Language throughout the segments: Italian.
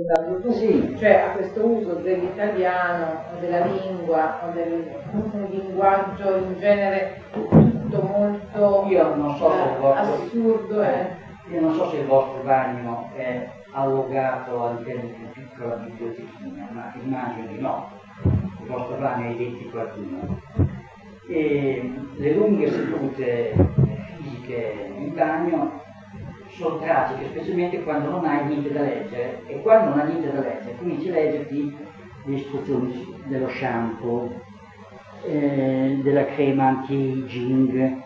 tu, sì. Cioè a questo uso dell'italiano o della lingua o del linguaggio in genere tutto molto Io non so se il vostro, assurdo. Io non so se il vostro bagno è allogato all'interno di una piccola bibliotechina, ma immagino di no. Il vostro bagno è identico al mio. E le lunghe sedute fisiche in bagno sono tragiche, specialmente quando non hai niente da leggere, e quando non hai niente da leggere cominci a leggerti le istruzioni dello shampoo, della crema anti-aging,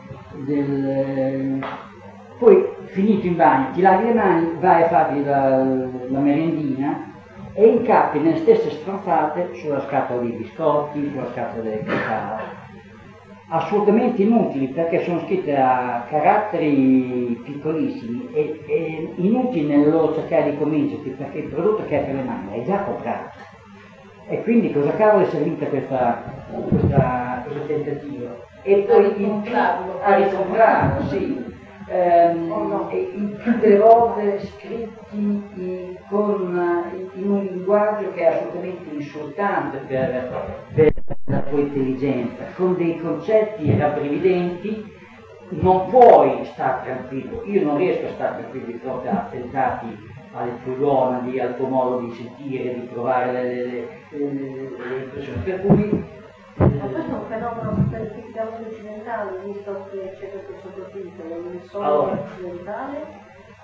poi finito in bagno ti lavi le mani, vai a farti la merendina e incappi nelle stesse stronzate sulla scatola dei biscotti, sulla scatola del cacao. Assolutamente inutili, perché sono scritte a caratteri piccolissimi e inutili nel loro cercare di convincerti, perché il prodotto che hai per le mani è già comprato. E quindi cosa cavolo è servita questo tentativo? E poi a ricomprarlo, sì. In più delle volte scritti in un linguaggio che è assolutamente insultante per la tua intelligenza, con dei concetti rabbrividenti. Non puoi stare tranquillo, io non riesco a stare tranquillo di fronte a attentati alle tue gonadi, al tuo modo di sentire, di provare le impressioni, per cui ma questo è un fenomeno specificamente occidentale, visto che c'è questo sottotitolo, il solo occidentale?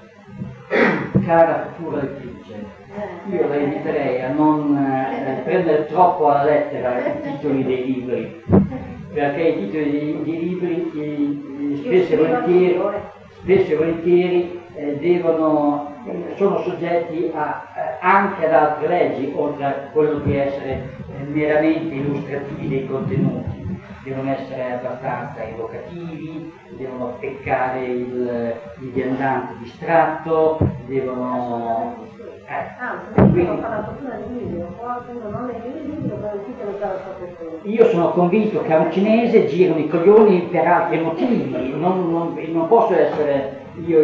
Cara futura lettrice, io la inviterei a non prendere troppo alla lettera i titoli dei libri, perché i titoli dei libri spesso e volentieri sono soggetti anche ad altre leggi, oltre a quello di essere meramente illustrativi dei contenuti. Devono essere abbastanza evocativi, devono peccare il viandante distratto, devono... Io sono convinto che a un cinese girano i coglioni per altri motivi, non posso essere io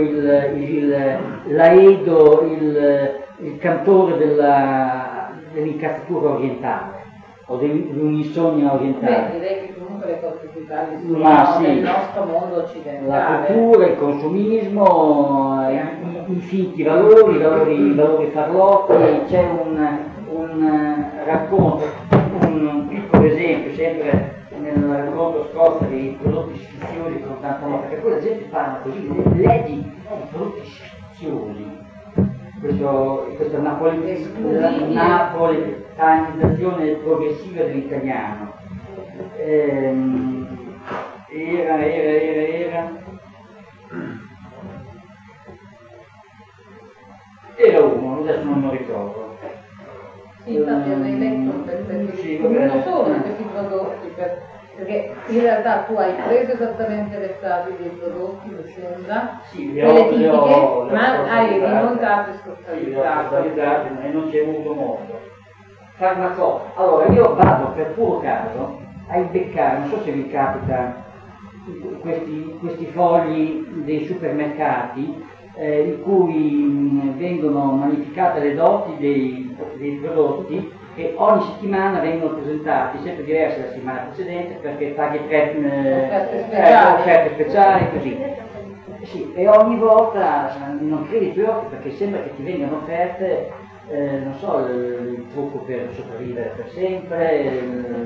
l'Aedo, il cantore dell'incazzatura orientale o di un'insonnia orientale. Beh, direi che comunque le cose principali del nostro mondo occidentale. La cultura, il consumismo, i finti valori farlocchi. C'è un racconto, un piccolo esempio, sempre nel racconto scorso dei prodotti sfiziosi con tanta nota, perché poi la gente parla così, leggi i prodotti sfiziosi. Questa napoletanizzazione progressiva dell'italiano. Era uno, adesso non lo ricordo. Sì, infatti avrei letto non solo questi prodotti, perché in realtà tu hai preso esattamente le frasi dei prodotti, mi sembra, quelle tipiche, ma hai rimontato e scortalizzato. E non ci è avuto modo. Allora io vado per puro caso a imbeccare, non so se vi capita, questi fogli dei supermercati in cui vengono magnificate le doti dei prodotti, che ogni settimana vengono presentati, sempre diversi dalla settimana precedente, perché paghi offerte speciali, così. Sì, e ogni volta non credi i tuoi occhi, perché sembra che ti vengano offerte, non so, il trucco per sopravvivere per sempre,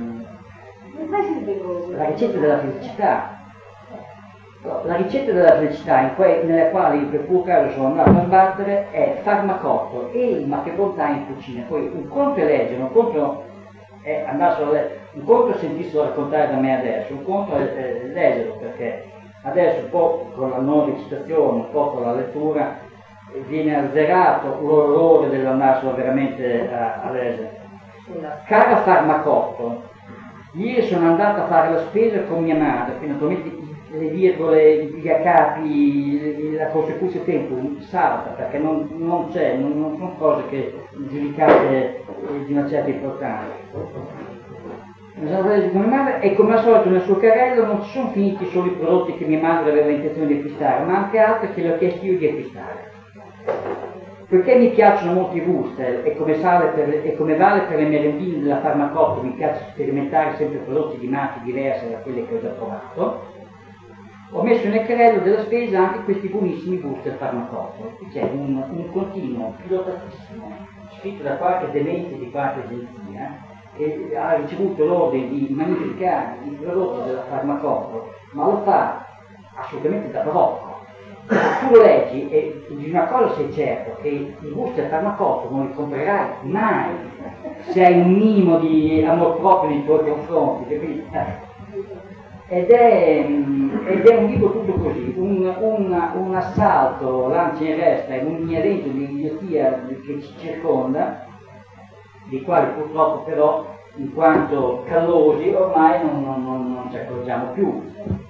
la ricetta della felicità. La ricetta della felicità nella quale io per puro caso sono andato a sbattere è farmacotto, ma che bontà in cucina. Poi un conto è leggere, un conto è andarselo a leggere, un conto è sentirselo raccontare da me adesso, un conto è leggerlo, perché adesso un po' con la non recitazione, un po' con la lettura viene azzerato l'orrore dell'andarselo veramente a leggere. Cara farmacotto, ieri sono andato a fare la spesa con mia madre, quindi naturalmente le virgole, gli accapi, la consecuzione tempo salta, perché non sono cose che giudicate di una certa importanza. Mia madre, e come al solito nel suo carrello non ci sono finiti solo i prodotti che mia madre aveva intenzione di acquistare, ma anche altri che le ho chiesto io di acquistare. Poiché mi piacciono molto i booster e come vale per le merendine della Farmacoppo, mi piace sperimentare sempre prodotti di marche diverse da quelle che ho già provato, ho messo nel carrello della spesa anche questi buonissimi booster Farmacoppo. C'è un continuo pilotatissimo scritto da qualche demente di qualche agenzia che ha ricevuto l'ordine di magnificare i prodotti della Farmacoppo, ma lo fa assolutamente da barocco. Tu lo leggi e di una cosa sei certo, che i booster Farmacoppo non li comprerai mai se hai un minimo di amor proprio nei tuoi confronti, capito? Ed è un libro tutto così, un assalto, lancia in resta e un evento di idiozia che ci circonda, dei quali purtroppo però, in quanto callosi, ormai non ci accorgiamo più.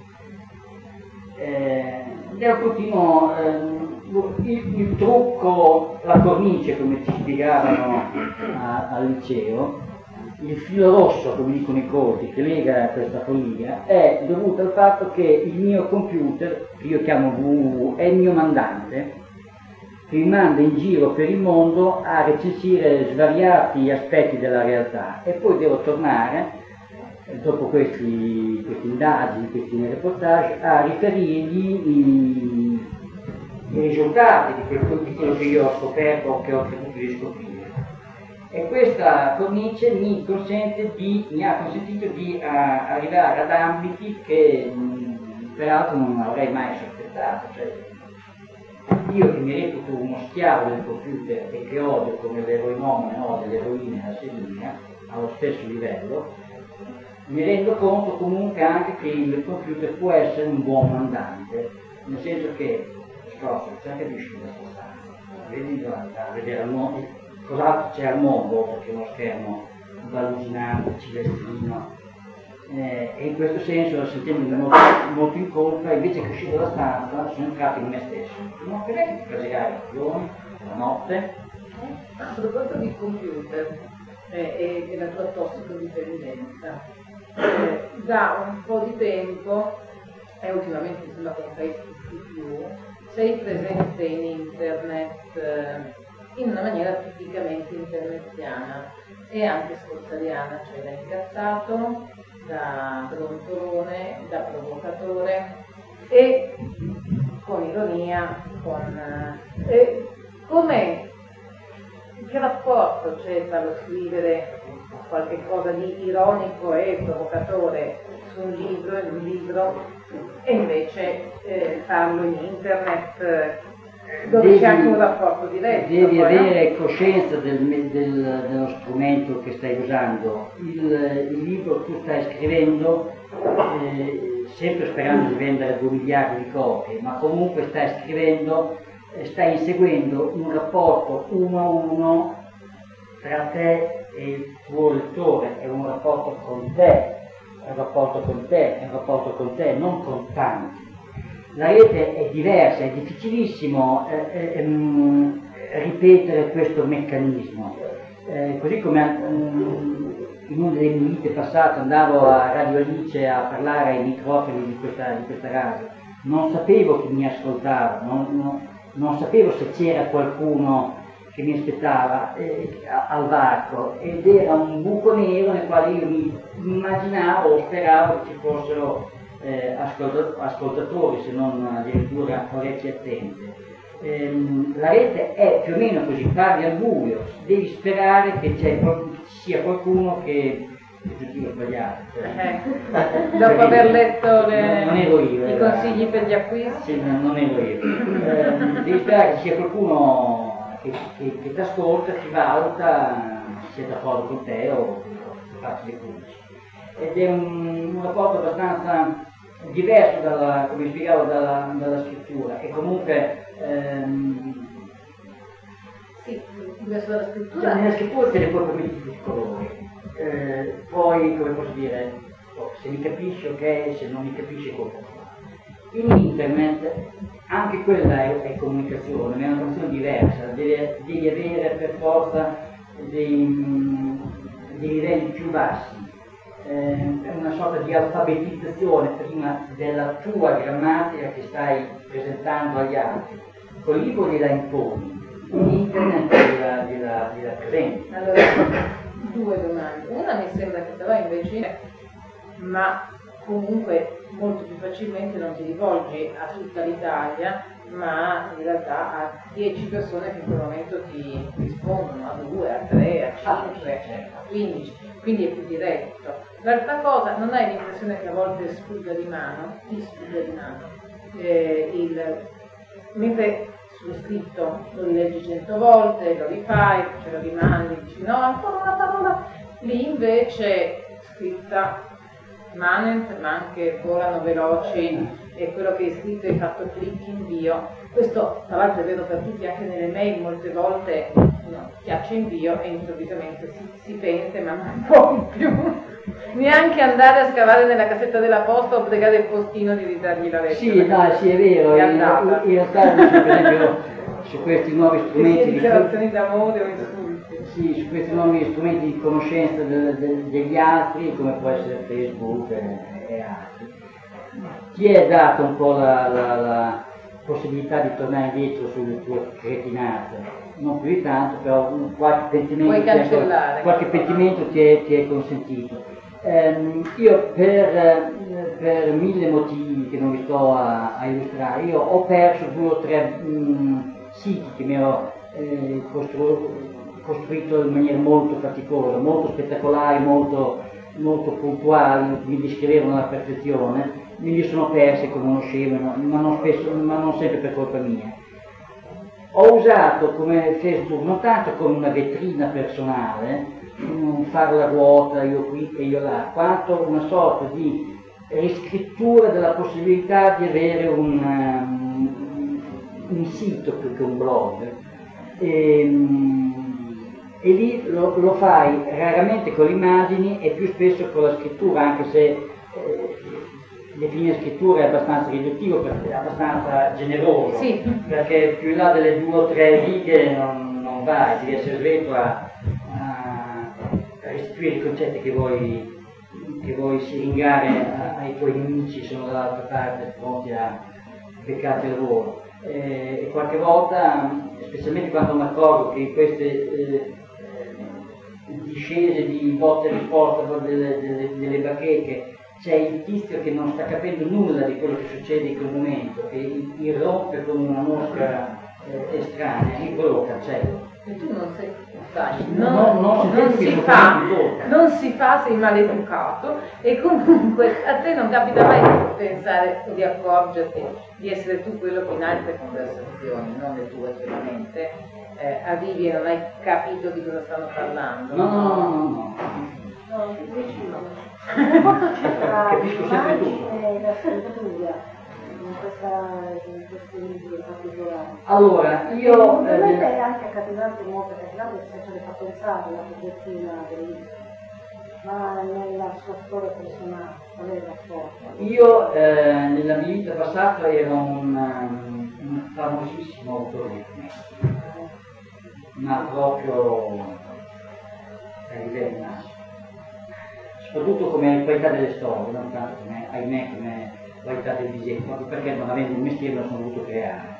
Ed è un continuo, il trucco, la cornice, come ci spiegavano al liceo, il filo rosso, come dicono i colti, che lega questa follia, è dovuto al fatto che il mio computer, che io chiamo www, è il mio mandante, che mi manda in giro per il mondo a recensire svariati aspetti della realtà e poi devo tornare, dopo queste indagini, questi reportage, a riferirgli i risultati di quello che io ho scoperto o che ho creduto di scoprire. E questa cornice mi ha consentito di arrivare ad ambiti che peraltro non avrei mai sospettato. Cioè, io che mi reputo uno schiavo del computer e che odio come l'eroinomane odia l'eroina e la serina allo stesso livello, mi rendo conto comunque anche che il computer può essere un buon mandante, nel senso che scosso, c'è che riuscire a spostare, vedi a vedere al mondo, cos'altro c'è al mondo oltre che uno schermo allucinante, cilestrino, e in questo senso, sentendomi molto in colpa, invece che uscire dalla stanza sono entrato in me stesso. Non perché ti facerai azioni la notte? A proposito di computer e della tua tossicodipendenza, da un po' di tempo, e ultimamente insomma con Facebook di più, sei presente in internet in una maniera tipicamente internetiana e anche scorsariana, cioè da incazzato, da brontolone, da provocatore e con ironia, com'è, che rapporto c'è tra lo scrivere qualche cosa di ironico e provocatore su un libro e invece farlo in internet dove c'è anche un rapporto diverso. Devi avere coscienza dello strumento che stai usando. Il libro tu stai scrivendo sempre sperando di vendere 2 miliardi di copie, ma comunque stai scrivendo, stai inseguendo un rapporto 1 a 1 tra te e il tuo lettore, è un rapporto con te, è un rapporto con te, non con tanti. La rete è diversa, è difficilissimo ripetere questo meccanismo. Così come in una delle mie vite passate andavo a Radio Alice a parlare ai microfoni di questa radio, non sapevo chi mi ascoltava, non sapevo se c'era qualcuno che mi aspettava al varco, ed era un buco nero nel quale io mi immaginavo o speravo che ci fossero ascoltatori, se non addirittura orecchie attente. La rete è più o meno così, parli al buio, devi sperare che ci sia qualcuno che ho sbagliato. Dopo aver letto non ero io, i consigli per gli acquisti? Sì, non ero io. Devi sperare che ci sia qualcuno che ti ascolta, ti valuta, sia d'accordo con te o facci le pulci. Ed è un rapporto abbastanza diverso come spiegavo, dalla scrittura, e comunque sì, diverso dalla scrittura. Nella scrittura te ne puoi permettere tutti i colori. Poi, come posso dire, se mi capisci ok, se non mi capisci colpa tua. In internet anche quella è comunicazione, ma è una comunicazione diversa, devi avere per forza dei livelli più bassi, una sorta di alfabetizzazione prima della tua grammatica che stai presentando agli altri. Col libro gliela imponi, un internet della presenza. Allora, due domande. Una mi sembra che però invece, ma comunque molto più facilmente non ti rivolgi a tutta l'Italia, ma in realtà a 10 persone che in quel momento ti rispondono, a 2, a 3, a 5, a 15, quindi è più diretto. L'altra cosa, non hai l'impressione che a volte ti sfugga di mano, mentre sullo scritto lo rileggi 100 volte, lo rifai, ce lo rimandi, dici no, ancora una parola, lì invece scritta manent, ma anche volano veloci, e quello che hai scritto hai fatto clic invio. Questo tra l'altro è vero per tutti, anche nelle mail molte volte uno schiaccia invio e improvvisamente si pente, ma non può più neanche andare a scavare nella cassetta della posta o pregare il postino di ridargli la lettera. Sì, dai, sì, è vero, in realtà per esempio su questi nuovi strumenti dichiarazioni d'amore o insulti. Sì, su questi nuovi strumenti di conoscenza degli altri, come può essere Facebook e altri, ti è data un po' la possibilità di tornare indietro sulle tue cretinate, non più di tanto, però qualche pentimento ti è consentito. Io per 1000 motivi che non vi sto a illustrare, io ho perso 2 o 3 siti che mi ero costruito in maniera molto faticosa, molto spettacolari, molto puntuali, mi descrivevano alla perfezione, me li sono persi come uno scemo, ma non sempre per colpa mia. Ho usato come Facebook non tanto come una vetrina personale, fare la ruota io qui e io là, quanto una sorta di riscrittura della possibilità di avere un sito più che un blog. E lì lo fai raramente con le immagini e più spesso con la scrittura, anche se definire scrittura è abbastanza riduttivo, è abbastanza generoso, sì, perché più in là delle 2 o 3 righe non vai, devi essere sveto a restituire i concetti che vuoi siringare ai tuoi nemici, sono dall'altra parte pronti a beccarti al volo. E qualche volta, specialmente quando mi accorgo che in queste discese di botte e risposta delle bacheche c'è il tizio che non sta capendo nulla di quello che succede in quel momento e irrompe con una mosca estranea, in quello cancello. E tu non sei non si fa, sei maleducato, e comunque a te non capita mai di pensare o di accorgerti di essere tu quello che in altre conversazioni, non le tue chiaramente, arrivi e non hai capito di cosa stanno parlando. No. No, il rapporto c'era l'immagine e la scrittura in questi libri particolari. Allora, io... Ovviamente è anche accattivante molto, perché nel senso che fa pensare la progettina del libro, ma nella sua storia personale, qual è il rapporto? Io nella mia vita passata ero un famosissimo autore di fumetti, ma proprio a livello massimo. Soprattutto come qualità delle storie, non tanto come, ahimè, come qualità del disegno, proprio perché non avendo un mestiere non sono voluto creare.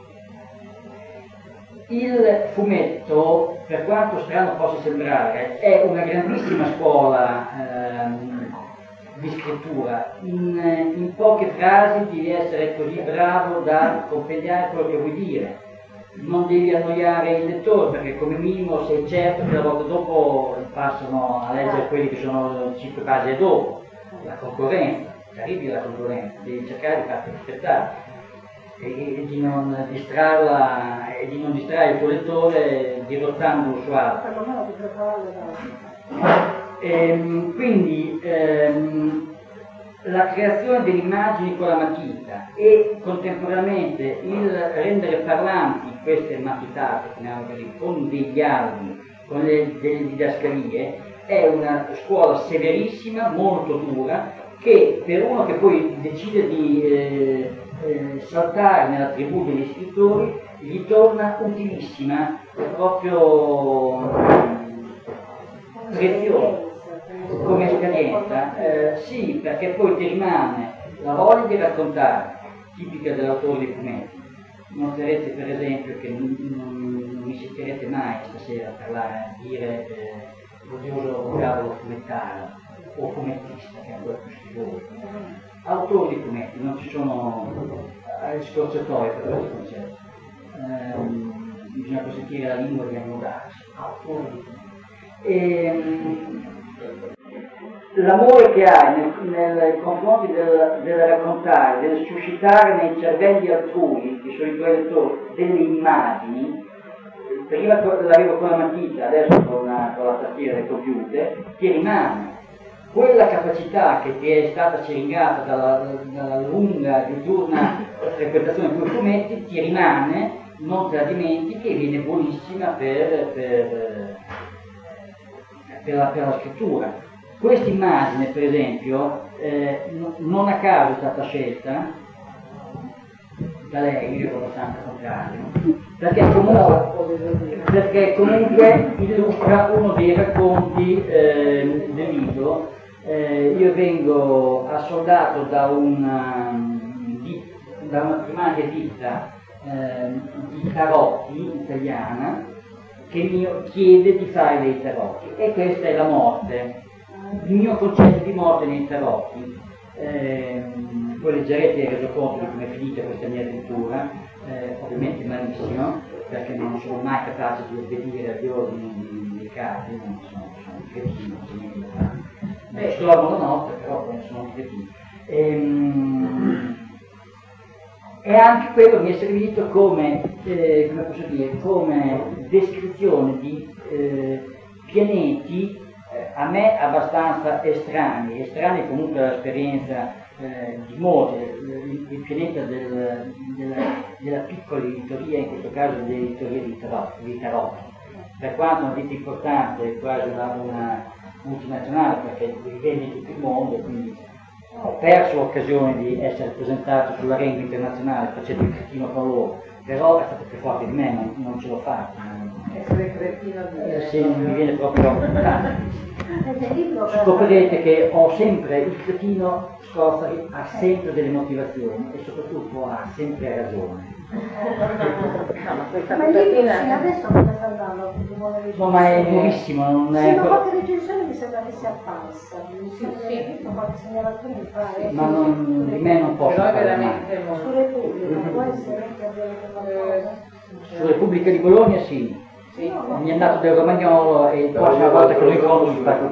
Il fumetto, per quanto strano possa sembrare, è una grandissima scuola di scrittura. In poche frasi devi essere così bravo da compendiare quello che vuoi dire. Non devi annoiare il lettore, perché come minimo sei certo che la volta dopo passano a leggere quelli che sono 5 pagine dopo. La concorrenza, terribile la concorrenza, devi cercare di farti rispettare e di non distrarre il tuo lettore dirottandolo su altro. Perlomeno di prepararlo. Quindi la creazione delle immagini con la matita e contemporaneamente il rendere parlanti queste matitate con dei dialoghi, con delle didascalie, è una scuola severissima, molto dura, che per uno che poi decide di saltare nella tribù degli scrittori gli torna utilissima, proprio preziosa come esperienza. Sì, perché poi ti rimane la voglia di raccontare, tipica dell'autore di fumetti, noterete per esempio che non mi sentirete mai stasera parlare, dire l'odioso vocabolo fumettaro o fumettista, che è ancora più schifoso. Autori di fumetti, non ci sono scorciatoie per questi concetti. Bisogna consentire la lingua di annodarsi. Autori di fumetti. L'amore che hai nei confronti del raccontare, del suscitare nei cervelli altrui, che sono i tuoi lettori, delle immagini, prima l'avevo con la matita, adesso con la tastiera del computer, ti rimane. Quella capacità che ti è stata ceringata dalla lunga, diurna frequentazione con i fumetti, ti rimane, non te la dimentichi e viene buonissima per la scrittura. Questa immagine, per esempio, non a caso è stata scelta da lei, io ero abbastanza contrario, perché comunque illustra uno dei racconti del libro. Io vengo assoldato da una primaria ditta di tarocchi italiana che mi chiede di fare dei tarocchi, e questa è la morte. Il mio concetto di morte nei tarocchi, poi leggerete il resoconto di come è finita questa mia avventura, ovviamente malissimo, perché non sono mai capace di obbedire agli ordini dei capi, non sono un cretino, non so niente da fare. Stormo la notte, però non sono un cretino. E anche quello mi è servito come descrizione di pianeti a me abbastanza estranei comunque all'esperienza di molti. Il pianeta della piccola editoria, in questo caso dell'editoria di tarocchi, per quanto una ditta importante, quasi una multinazionale, perché li vende in tutto il mondo, quindi ho perso l'occasione di essere presentato sulla ring internazionale facendo il cretino con loro, però è stato più forte di me, non ce l'ho fatta. Essere cretino sì, mi viene proprio tanto. Scoprirete che ho sempre, il cretino Scofari ha sempre delle motivazioni e soprattutto ha sempre ragione. Ma il libro adesso come sta andando? No, ma è nuovissimo, non è... Sì, ma qualche recensione mi sembra che sia falsa. Sì. Qualche segnalazione mi pare. Ma di me non posso però è fare veramente mai. Su Repubblica, può essere che abbiamo qualcosa? Su Repubblica di Bologna sì. Sì. Mi è andato del Romagnolo e la prossima volta che lo incontro mi fa...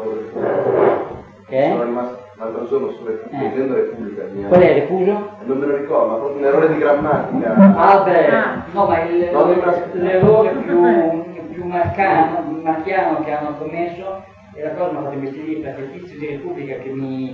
Che? Sono rimasto l'altro giorno su leggendo Repubblica. Qual è Refugio? Non me lo ricordo, ma proprio un errore di grammatica. Ah beh, no, ma l'errore più marchiano che hanno commesso è la cosa mi ha fatto investire, perché il tizio di Repubblica che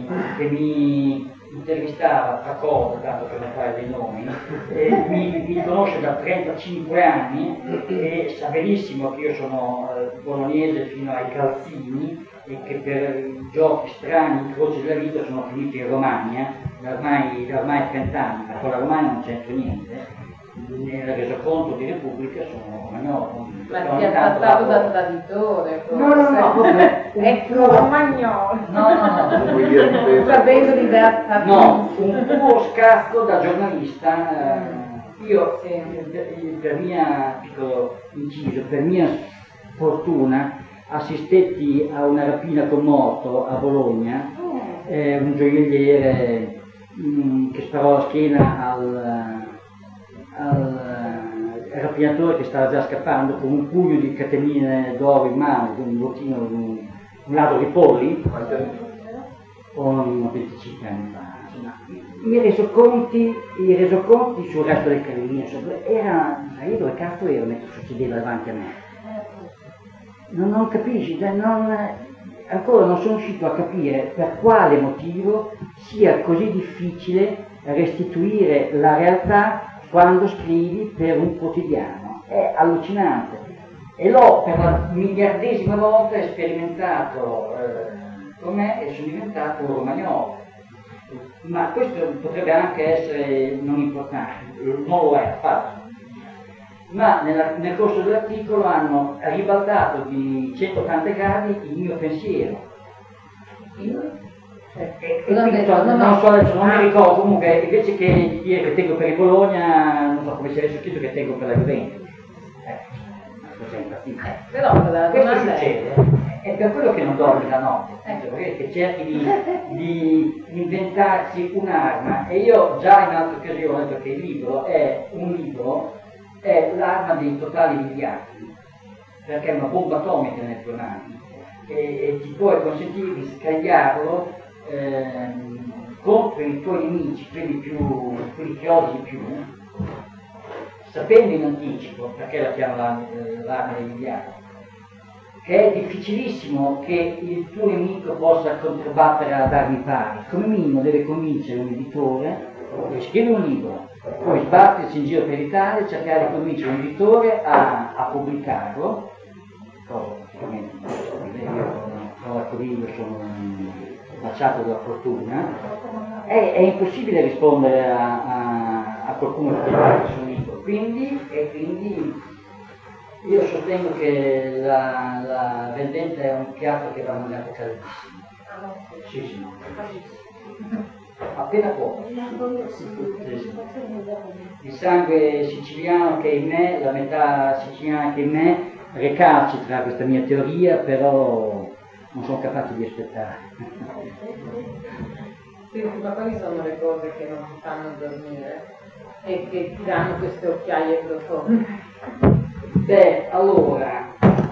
mi intervistava a cosa, tanto per non fare dei nomi, mi conosce da 35 anni e sa benissimo che io sono bolognese fino ai calzini e che per giochi strani, incroci della vita sono finito in Romagna da ormai 30 anni, ma con la Romagna non c'entro niente. Nel resoconto di Repubblica sono romagnolo. Ma ti ha trattato da traditore? No, ecco, romagnolo. No. Sapendo diversa. No, un puro scasco da giornalista. Io, per mia, piccolo inciso, per mia fortuna, assistetti a una rapina con morto a Bologna, un gioielliere che sparò la schiena al rapinatore che stava già scappando con un pugno di catenine d'oro in mano, un bottino, un ladro di polli, o 25 anni fa. Insomma, i resoconti sul resto del Carlino, io dove cazzo ero mentre succedeva davanti a me? Non capisci, ancora non sono riuscito a capire per quale motivo sia così difficile restituire la realtà quando scrivi per un quotidiano. È allucinante. E l'ho per la miliardesima volta sperimentato con me e sono diventato un romagnolo. Ma questo potrebbe anche essere non importante, non lo è affatto. Ma nel corso dell'articolo hanno ribaltato di 180 gradi il mio pensiero. non so adesso, non mi ricordo, comunque invece che dire che tengo per il Bologna, non so come sia scritto che tengo per la Juventus. Però la questo succede, è per quello che non dormi la notte, perché cerchi di inventarsi un'arma, e io già in altre occasioni ho detto che il libro è l'arma dei totali vigliacchi, perché è una bomba atomica nelle tue mani e ti può consentire di scagliarlo contro i tuoi nemici, quelli che odi di più, sapendo in anticipo, perché la chiamano l'arma dei vigliacchi, che è difficilissimo che il tuo nemico possa controbattere ad armi pari. Come minimo deve convincere un editore, deve scrivere un libro, poi sbattersi in giro per l'Italia e cercare di convincere un editore a pubblicarlo, cosa praticamente io sono baciato dalla fortuna, è impossibile rispondere a qualcuno che scrive sul libro, quindi io sostengo che la vendetta è un piatto che va mangiato caldissimo. Sì. Appena poco. Il sangue siciliano che è in me, la metà siciliana che è in me, recalcitra questa mia teoria, però non sono capace di aspettare. Senti, ma quali sono le cose che non ti fanno dormire e che ti danno queste occhiaie profonde? Beh, allora,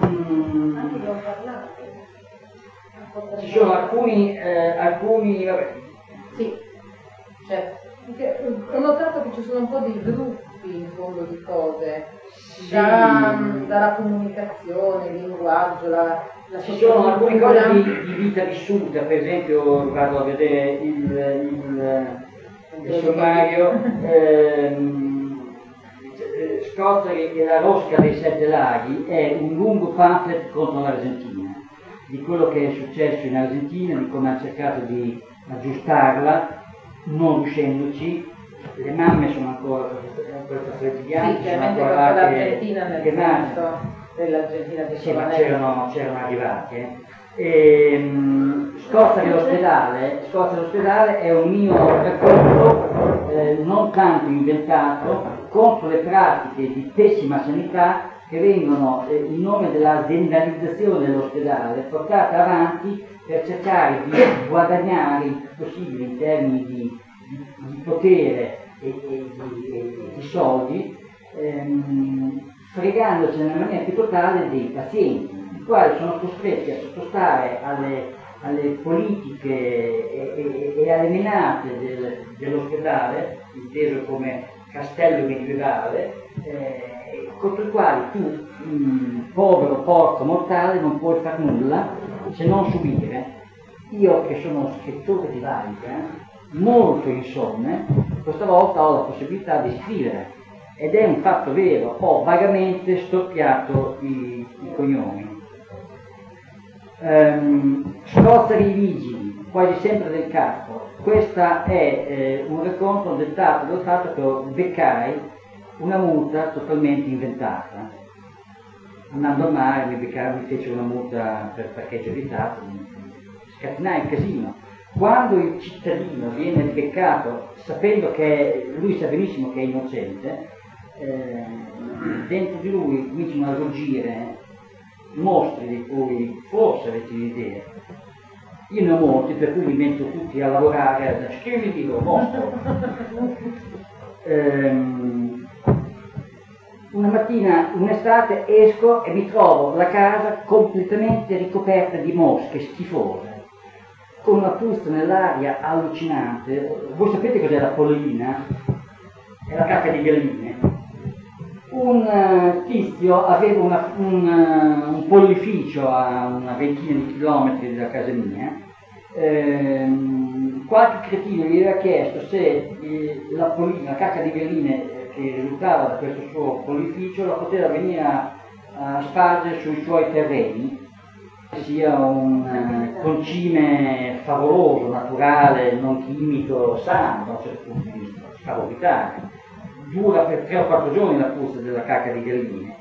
ci sono alcuni vabbè. Sì, certo. Ho notato che ci sono un po' di gruppi in fondo di cose, Sì. dalla comunicazione, il linguaggio, Ci sono alcune cose di vita vissuta, per esempio vado a vedere il sommario, Scozzari e la rosca dei 7 laghi è un lungo pamphlet contro l'Argentina, di quello che è successo in Argentina, di come ha cercato di aggiustarla, non riuscendoci. Le mamme sono ancora questa freddigliante, sì, chiaramente l'Argentina nel senso dell'Argentina di sì, ma c'erano arrivate. Scorza all'ospedale è un mio racconto non tanto inventato contro le pratiche di pessima sanità che vengono in nome dell'aziendalizzazione dell'ospedale portate avanti per cercare di guadagnare il più possibile in termini di potere e di soldi, fregandosi nella maniera più totale dei pazienti, i quali sono costretti a sottostare alle politiche e alle menate dell'ospedale, inteso come castello medievale, contro i quali tu, povero porco mortale, non puoi far nulla se non subire. Io che sono scrittore di laica, molto insonne, questa volta ho la possibilità di scrivere, ed è un fatto vero, ho vagamente storpiato i cognomi. Scozzari vigili, quasi sempre del capo. Questa è un racconto dettato dal fatto che beccai una multa totalmente inventata. Andando al mare mi fece una multa per parcheggio evitato, scatenai il casino. Quando il cittadino viene beccato sapendo che lui sa benissimo che è innocente, dentro di lui cominciano a ruggire mostri di cui forse avete un'idea. Io ne ho molti, per cui li metto tutti a lavorare, scrivi libro, mostro. Una mattina, un'estate, esco e mi trovo la casa completamente ricoperta di mosche schifose, con una puzza nell'aria allucinante. Voi sapete cos'è la pollina? È la cacca di galline. Un tizio aveva un pollificio a una ventina di chilometri da casa mia. Qualche cretino gli aveva chiesto se la pollina, la cacca di galline che risultava da questo suo pollificio, la poteva venire a spargere sui suoi terreni. Sia un concime favoloso, naturale, non chimico, sano da un certo punto di vista, straordinario. Dura per 3 o 4 giorni la puzza della cacca di galline.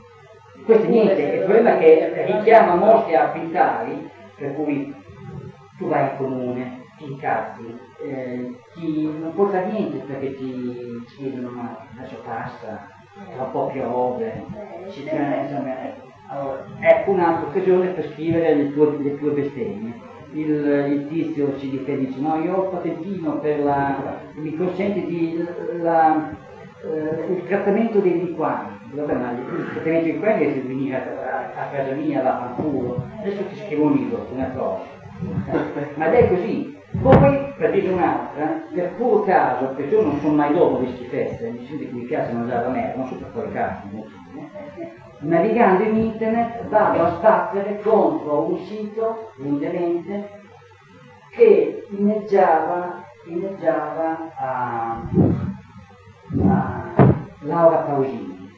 Questo è niente, il problema è che richiama mosche a quintali, per cui tu vai in comune, ti incazzi, non puoi fare niente perché ti chiedono ma adesso passa, tra un po' piove, allora, ecco un'altra occasione per scrivere le tue bestemmie. Il tizio ci difende, dice no, io ho il patentino mi consente il trattamento dei liquami. Vabbè, ma il trattamento dei liquami è venire a casa mia, la fanculo, adesso ti scrivo un libro, una cosa. Ma ed è così. Poi, per dire un'altra, per puro caso, perché io non sono mai dopo le schifezze, mi sento che mi piace mangiare la merda, non so per quale caso, navigando in internet vado a sbattere contro un sito indolente che inneggiava a Laura Pausini.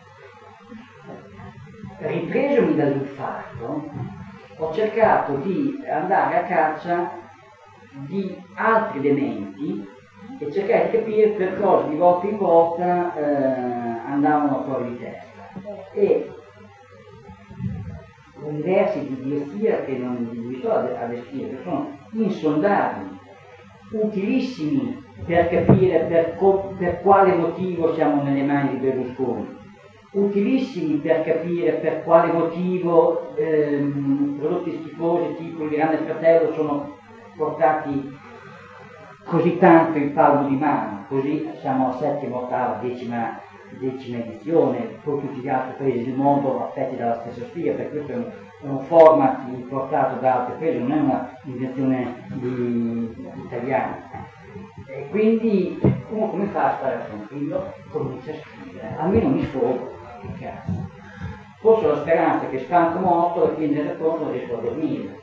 Ripresomi dall'infarto, ho cercato di andare a caccia di altri elementi e cercare di capire per cosa di volta in volta andavano fuori di testa. E universi di idiotia che non vi sto a descrivere, sono insondabili, utilissimi per capire per quale motivo siamo nelle mani di Berlusconi, utilissimi per capire per quale motivo prodotti schifosi tipo il Grande Fratello sono portati così tanto in palmo di mano, così siamo a settima, ottava, decima edizione, poi tutti gli altri paesi del mondo affetti dalla stessa spia, perché questo è un format importato da altri paesi, non è una invenzione italiana. E quindi uno come fa a stare tranquillo? Comincia a scrivere, almeno mi sfogo, che cazzo. Forse ho la speranza che stanco morto e quindi nel conto non riesco a dormire.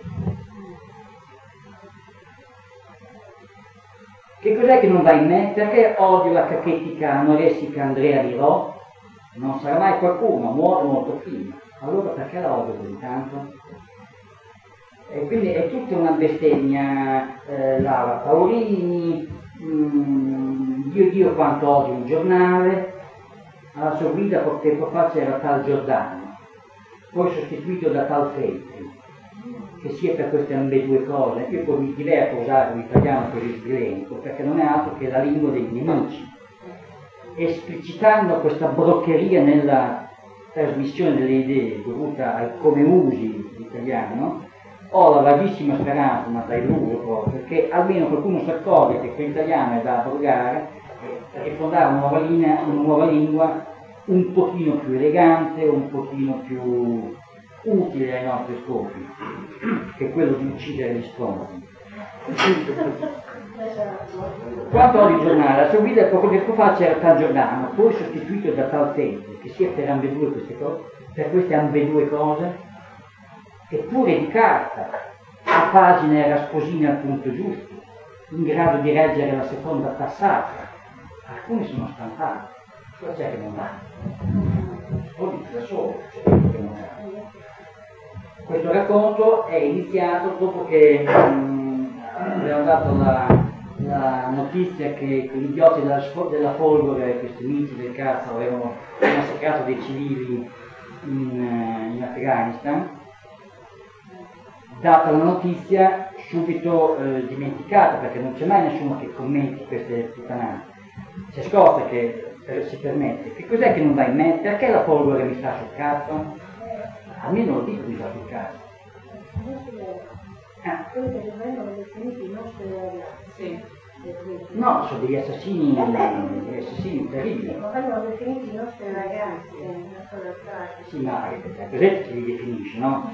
Che cos'è che non va in me? Perché odio la cachetica anoressica Andrea Mirò? Non sarà mai qualcuno, muore molto prima. Allora perché la odio così tanto? E quindi è tutta una bestemmia, Laura Paolini, Dio quanto odio un giornale, alla sua guida poco tempo fa c'era tal Giordano, poi sostituito da tal Feltri. Che sia per queste ambedue cose, io poi mi diverto a usare l'italiano così sgrilento, perché non è altro che la lingua dei nemici. Esplicitando questa broccheria nella trasmissione delle idee dovuta al come usi l'italiano, ho la vagissima speranza, ma dai duro proprio, che almeno qualcuno si accorga che quell'italiano è da abrogare e rifondare una nuova lingua un pochino più elegante, un pochino più utile ai nostri scopi, che è quello di uccidere gli stronzi. Quanto odio il giornale, la sua guida poco tempo fa c'era tal Giordano, poi sostituito da tal Feltri, che sia per ambedue queste cose, per queste ambedue cose, eppure di carta, a pagine rasposine al punto giusto, in grado di reggere la seconda passata. Alcuni sono stampati, cosa c'è che non va? O di da solo, c'è che non va. Questo racconto è iniziato dopo che abbiamo dato la notizia che gli idioti della Folgore, questi amici del cazzo, avevano massacrato dei civili in Afghanistan. Data la notizia, subito dimenticata, perché non c'è mai nessuno che commenti queste puttanate. C'è Scotta che si permette. Che cos'è che non va in me? Perché la Folgore mi sta sul cazzo? Almeno lo dico, mi sta sul cazzo. Quelli che vengono definiti i nostri ragazzi. Sì. No, sono degli assassini terribili. Ma vengono definiti i nostri ragazzi, sì, ma cos'è che li definisce, no?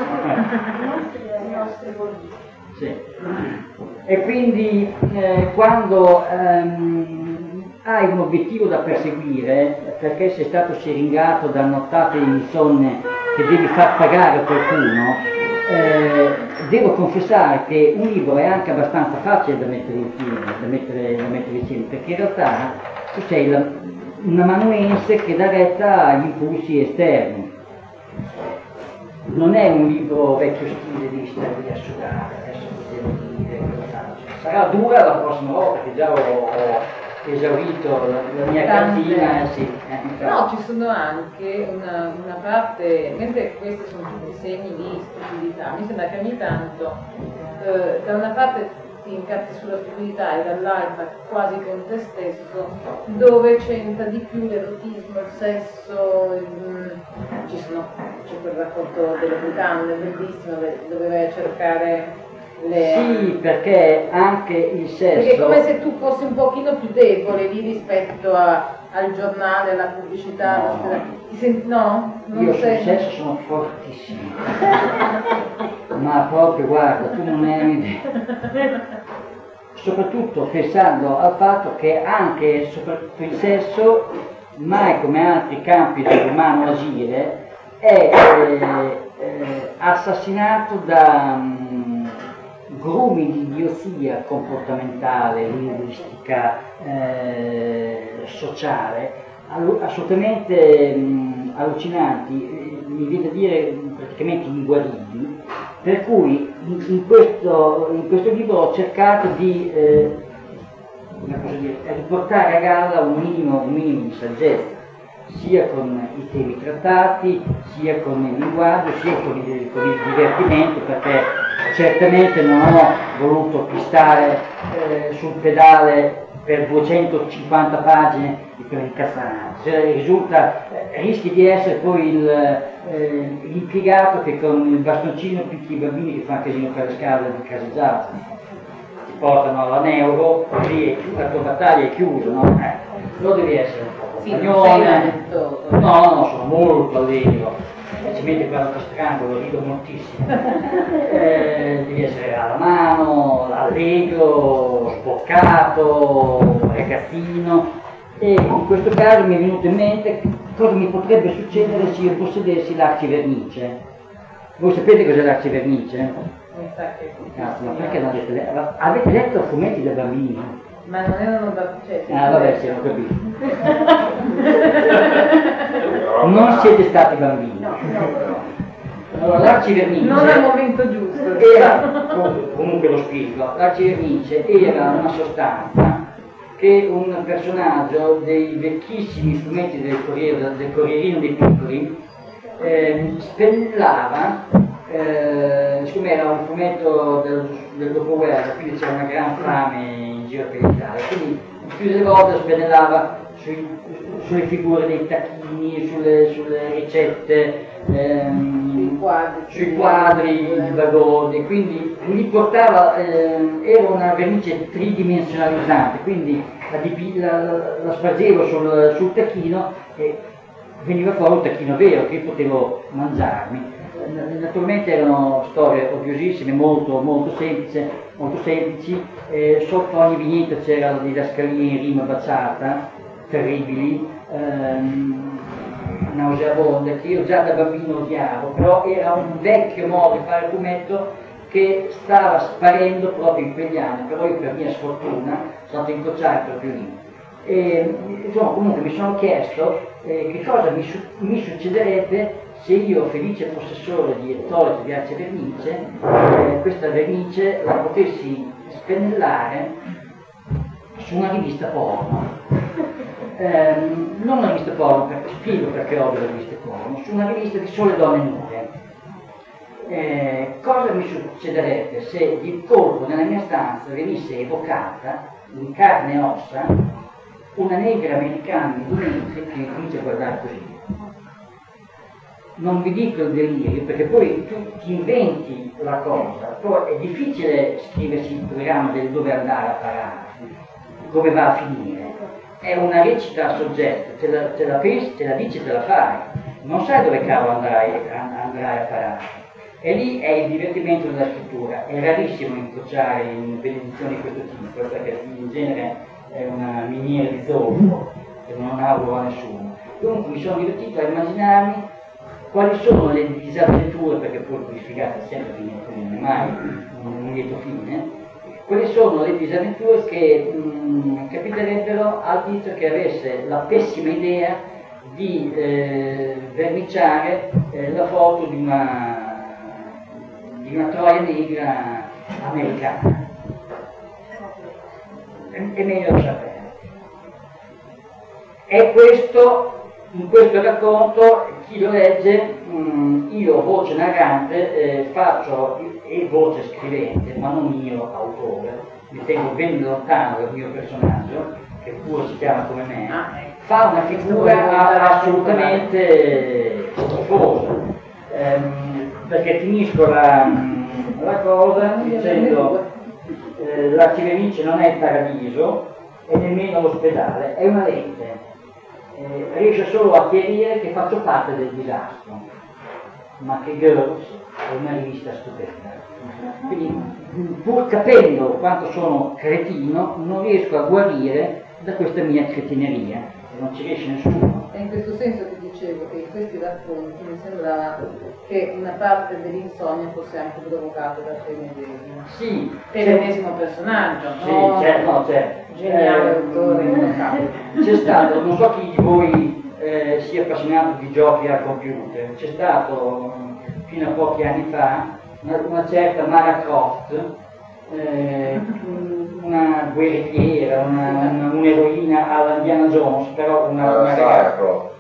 I nostri bambini. Sì. E quindi quando hai un obiettivo da perseguire, perché sei stato siringato da nottate insonne che devi far pagare a qualcuno, devo confessare che un libro è anche abbastanza facile da mettere insieme, perché in realtà tu sei un amanuense che dà retta agli impulsi esterni. Non è un libro vecchio stile, devi stare lì a sudare, adesso devo dire cosa faccio. Sarà dura la prossima volta, che già ho esaurito la mia Tante. cartina, sì. No, ci sono anche una parte, mentre questi sono tutti segni di stupidità, mi sembra che ogni tanto da una parte ti incazzi sulla stupidità e dall'altra quasi con te stesso, dove c'entra di più l'erotismo, il sesso, c'è quel racconto delle mutande bellissimo dove vai a cercare Sì, perché anche il sesso... Perché è come se tu fossi un pochino più debole lì rispetto al giornale, alla pubblicità, no? Non Io sei... sul sesso sono fortissimo. Ma proprio, guarda, tu non hai un'idea. Soprattutto pensando al fatto che anche soprattutto il sesso, mai come altri campi dell'umano agire, è assassinato da grumi di idiozia comportamentale, linguistica, sociale, assolutamente allucinanti, mi viene a dire praticamente inguaribili, per cui in questo libro ho cercato di portare a galla un minimo di saggezza, sia con i temi trattati, sia con il linguaggio, sia con il divertimento, perché certamente non ho voluto pistare sul pedale per 250 pagine di quelle incassanate. Rischi di essere poi l'impiegato che con il bastoncino picchi i bambini che fanno casino per le scale di caseggiata, ti portano alla neuro, così la tua battaglia è chiusa, no? Lo devi essere un po' compagnone. No, sono molto allegro, specialmente quando ti strangolo, rido moltissimo. Devi essere alla mano, allegro, sboccato, ragazzino. E in questo caso mi è venuto in mente cosa mi potrebbe succedere se io possedessi l'arcivernice. Voi sapete cos'è l'arcivernice? Ma perché non avete letto fumetti da bambini? Ma non erano bambini. Vabbè, sì, ho capito. Non siete stati bambini. Allora, l'arcivernice... Non al momento giusto. Era, comunque lo spiego, l'arcivernice era una sostanza che un personaggio dei vecchissimi fumetti del Corrierino dei Piccoli spennellava, siccome era un fumetto del dopoguerra, quindi c'era una gran fame in giro per l'Italia, quindi più delle volte spennellava sulle figure dei tacchini, sulle ricette, sui quadri di vagoni, quindi li portava, era una vernice tridimensionalizzante, quindi la spargevo sul tacchino e veniva fuori un tacchino vero che io potevo mangiarmi. Naturalmente erano storie odiosissime, molto semplici, sotto ogni vignetta c'era la didascalia in rima baciata, terribili, nauseabonde, che io già da bambino odiavo, però era un vecchio modo di fare fumetto che stava sparendo proprio in quegli anni, però io per mia sfortuna sono andato a incrociare proprio lì. E, insomma, comunque mi sono chiesto che cosa mi succederebbe se io, felice possessore di Ettolite di arcivernice, questa vernice la potessi spennellare su una rivista porno. Non una rivista porno, spiego perché odio le riviste porno, su una rivista di sole donne nude. Cosa mi succederebbe se di colpo nella mia stanza venisse evocata in carne e ossa una negra americana di 2 metri che comincia a guardare così? Non vi dico il delirio, perché poi tu ti inventi la cosa, poi è difficile scriversi il programma del dove andare a parare, dove va a finire. È una recita a soggetto, te la pensi, te la dici e te la fai, non sai dove cavolo andrai a parare. E lì è il divertimento della scrittura. È rarissimo incrociare in benedizioni di questo tipo, perché in genere è una miniera di zolfo che non auguro a nessuno. Dunque mi sono divertito a immaginarmi quali sono le disavventure, perché poi vi spiegate sempre che non è mai un lieto fine, quali sono le disavventure che capiterebbero al tizio che avesse la pessima idea di verniciare la foto di una troia negra americana. È meglio sapere. E questo, in questo racconto, chi lo legge, io, voce narrante, faccio, e voce scrivente, ma non io, autore, mi tengo ben lontano dal mio personaggio, che pure si chiama come me, fa una figura assolutamente schifosa, perché finisco la cosa dicendo l'Archivenice non è il paradiso e nemmeno l'ospedale, è una lente, riesce solo a chiarire che faccio parte del disastro, ma che Girls è una rivista stupenda. Quindi, pur capendo quanto sono cretino, non riesco a guarire da questa mia cretineria, e non ci riesce nessuno. È in questo senso che dicevo che in questi racconti mi sembrava che una parte dell'insonnia fosse anche provocata da te medesimo. Sì, Per l'ennesimo personaggio, sì, no? c'è. Geniale autore. C'è stato, non so chi di voi sia appassionato di giochi al computer, c'è stato fino a pochi anni fa una certa Lara Croft, una guerrigliera, un'eroina alla Indiana Jones, però una ragazza.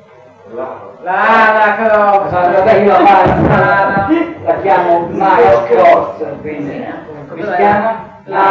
Lara Croft. Vabbè, io la chiamo Lara Croft, quindi come si chiama?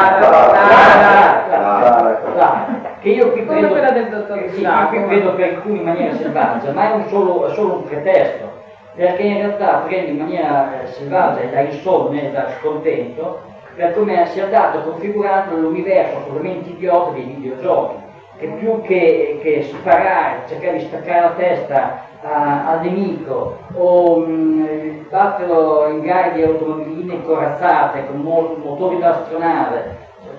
Lara, che io qui come quella del dottor vedo per alcuni in maniera selvaggia, ma è solo un pretesto, perché in realtà prende in maniera selvaggia e da insonne e da scontento per come si è dato configurato l'universo assolutamente idiota dei videogiochi, che più che sparare, cercare di staccare la testa al nemico o batterlo in gare di automobiline corazzate con motori da astronave,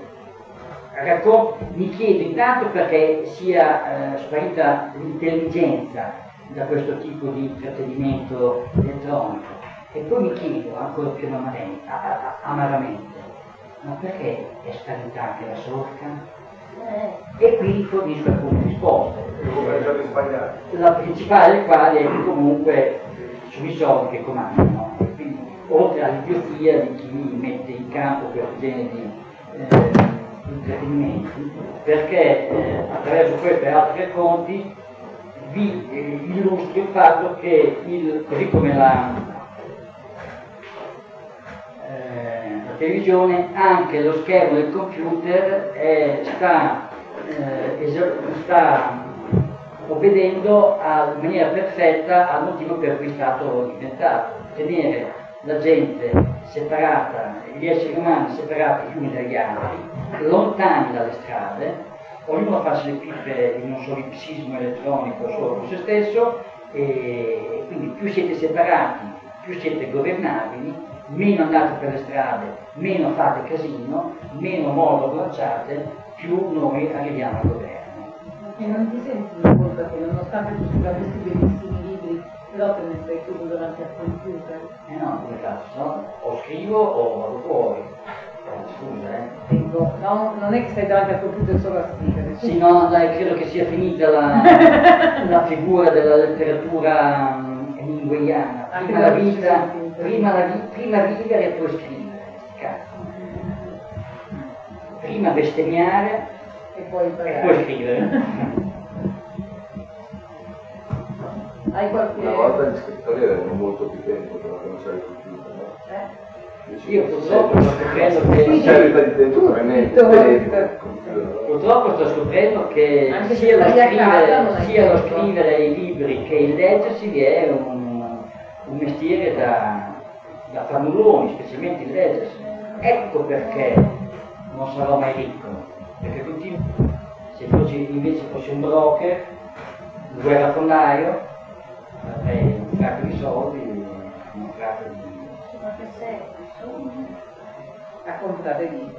mi chiedo intanto perché sia sparita l'intelligenza da questo tipo di intrattenimento elettronico, e poi mi chiedo ancora più amaramente, ma perché è sparita anche la solca? E qui fornisco alcune risposte. La principale delle quali è che comunque sono i soldi che comandano, quindi, oltre all'idiozia di chi mette in campo questo genere di intrattenimenti, perché attraverso questo e altri racconti vi illustro il fatto che così come la televisione, anche lo schermo del computer sta obbedendo in maniera perfetta al motivo per cui è stato inventato: tenere la gente separata, gli esseri umani separati gli uni dagli altri, lontani dalle strade, ognuno farsi le pippe di un solipsismo elettronico solo con se stesso, e quindi più siete separati, più siete governabili, meno andate per le strade, meno fate casino, meno modo abbracciate, più noi arriviamo al governo. E non ti senti una colpa che nonostante tu scriva questi bellissimi libri, però te ne stai chiuso davanti al computer? No, come faccio? No? O scrivo o vado fuori. Scusa, Dico, no, non è che stai davanti al computer solo a scrivere. Sì, no, dai, credo che sia finita la figura della letteratura hemingwayana. Prima la vita, prima vivere e poi scrivere. Cazzo. Prima bestemmiare E poi scrivere. Hai qualche... Una volta gli scrittori avevano molto più tempo per conoscere il computer, no? Io purtroppo sto scoprendo che purtroppo sto scoprendo che sia lo scrivere i libri che il leggersi è un mestiere da fannulloni, specialmente il leggersi. Ecco perché non sarò mai ricco, perché tutti, se invece fossi un broker, un guerrafondaio, avrei un fracco di soldi, un fracco di... Ma che sei? a comprare libri.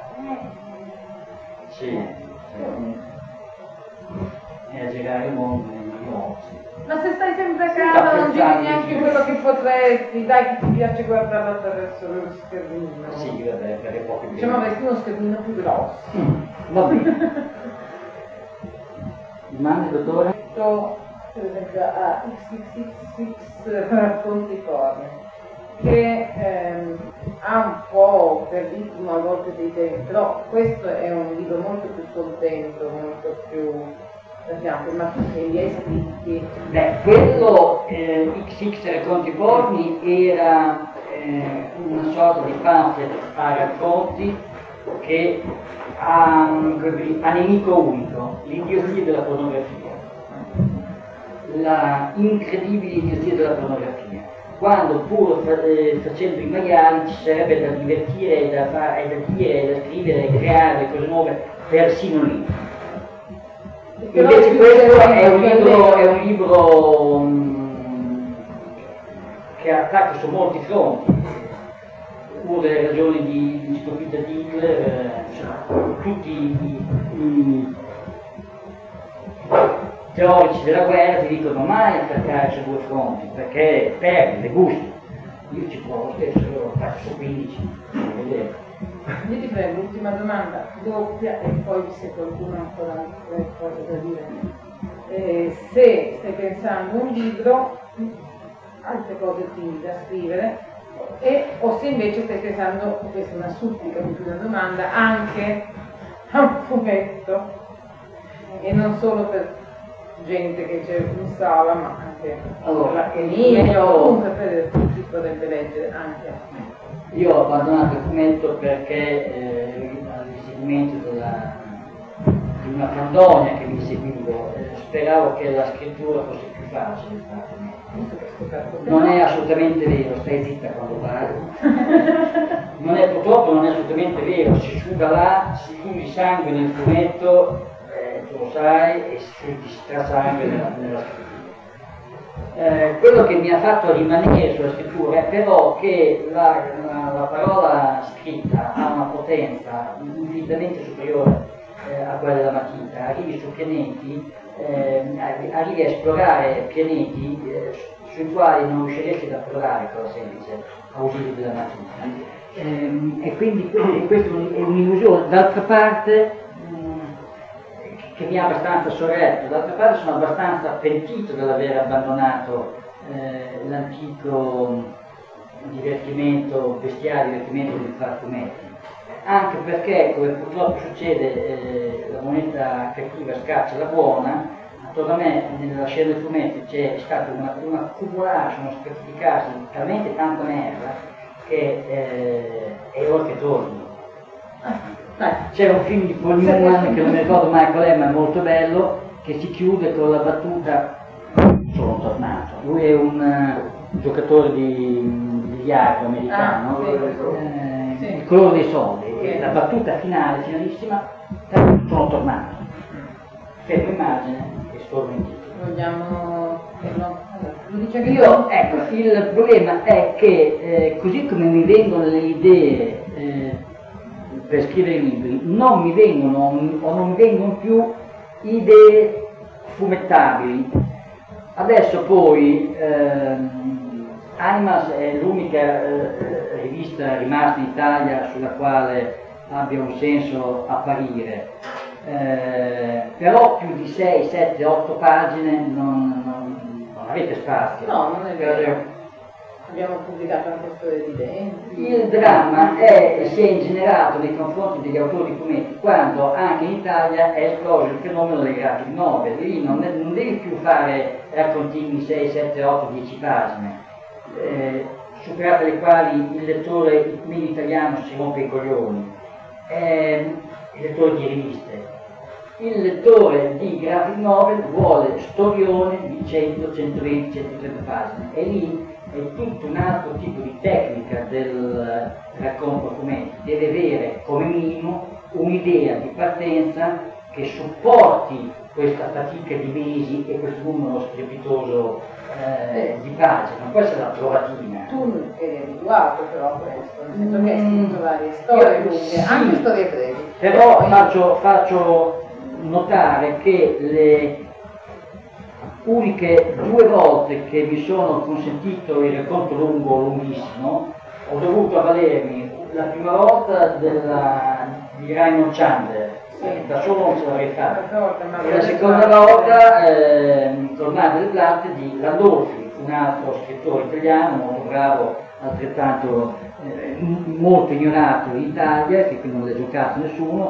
Sì, e a girare il mondo nei negozi. Ma se stai sempre a casa non giri neanche quello che potresti, dai, che ti piace guardarlo attraverso lo schermino. Sì, vabbè, per le poche Diciamo avresti uno schermino più grosso. Va bene. Domande, dottore? Per esempio a XXX racconti corne, che ha un po' per ritmo a volte dei temi, però questo è un libro molto più contento, molto più da fianco, ma che li hai scritti? Beh, quello XX Racconti Porni era una sorta di pamphlet a racconti che ha nemico unico, l'idiozia della pornografia, la incredibile idiozia della pornografia, quando pur facendo i maiali ci sarebbe da divertire, da fare, da dire, da scrivere, da creare cose nuove, persino lì. Invece questo è un libro che attacca su molti fronti, una delle ragioni di stupidità di Hitler, tutti i teorici della guerra ti dicono mai attaccare su due fronti, perché perdi le gusti. Io ci provo stesso, io faccio su 15, vedete. Io ti prego, ultima domanda, doppia, e poi se qualcuno ha ancora qualcosa da dire. Se stai pensando a un libro, altre cose timide da scrivere, o se invece stai pensando, questa è una supplica più che una domanda, anche a un fumetto, e non solo per gente che c'è in sala, ma anche comunque per chi potrebbe leggere anche a me. Io ho abbandonato il fumetto perché all'inseguimento di una fandonia che mi seguivo, speravo che la scrittura fosse più facile per me. Non è assolutamente vero, stai zitta quando parli. Purtroppo non è assolutamente vero, si suda là, si fusi sangue nel fumetto, tu lo sai, e si strasangue nella scrittura. Quello che mi ha fatto rimanere sulla scrittura è però che la parola scritta ha una potenza infinitamente superiore a quella della matita, arrivi su pianeti, arrivi a esplorare pianeti sui quali non riusciresti ad approdare cosa semplice a utilizzo della matita. E quindi questa è un'illusione. D'altra parte, che mi ha abbastanza sorretto, d'altra parte sono abbastanza pentito dell'aver abbandonato l'antico divertimento bestiale, divertimento di far fumetti, anche perché, come purtroppo succede, la moneta cattiva scaccia la buona. Attorno a me, nella scena dei fumetti, c'è stato un accumulare, sono stratificarsi talmente tanta merda che è ora che torno. C'era un film di Paul Newman che non mi ricordo mai qual è, ma è molto bello, che si chiude con la battuta "sono tornato". Lui è un giocatore di biliardo americano, il colore dei soldi, e la battuta finalissima, "sono tornato". Fermo immagine e storno in titolo. Vogliamo... lo dice anche io, ecco, il problema è che così come mi vengono le idee per scrivere libri, non mi vengono più idee fumettabili. Adesso poi Animals è l'unica rivista rimasta in Italia sulla quale abbia un senso apparire, però più di 6, 7, 8 pagine non avete spazio. No, non è vero. Abbiamo pubblicato anche storie di denti. Il dramma si è ingenerato nei confronti degli autori di fumetti quando anche in Italia è esploso il fenomeno delle graphic novel. Lì non devi più fare raccontini 6, 7, 8, 10 pagine, superate le quali il lettore, il medio italiano, si rompe i coglioni. Il lettore di riviste. Il lettore di graphic novel vuole storione di 100, 120, 130 pagine, e lì è tutto un altro tipo di tecnica del racconto a fumetti. Deve avere come minimo un'idea di partenza che supporti questa fatica di mesi e questo numero strepitoso di pagine. Non può essere la trovatina. Tu eri abituato però a questo, nel senso che hai scritto varie storie lunghe, sì, anche storie brevi. Però faccio notare che le uniche 2 volte che mi sono consentito il racconto lunghissimo, ho dovuto avvalermi la prima volta di Raymond Chandler, da solo non ce l'avrei fatta, e la seconda volta con Madre del Latte di Landolfi, un altro scrittore italiano molto bravo, altrettanto molto ignorato in Italia, che qui non l'ha giocato nessuno,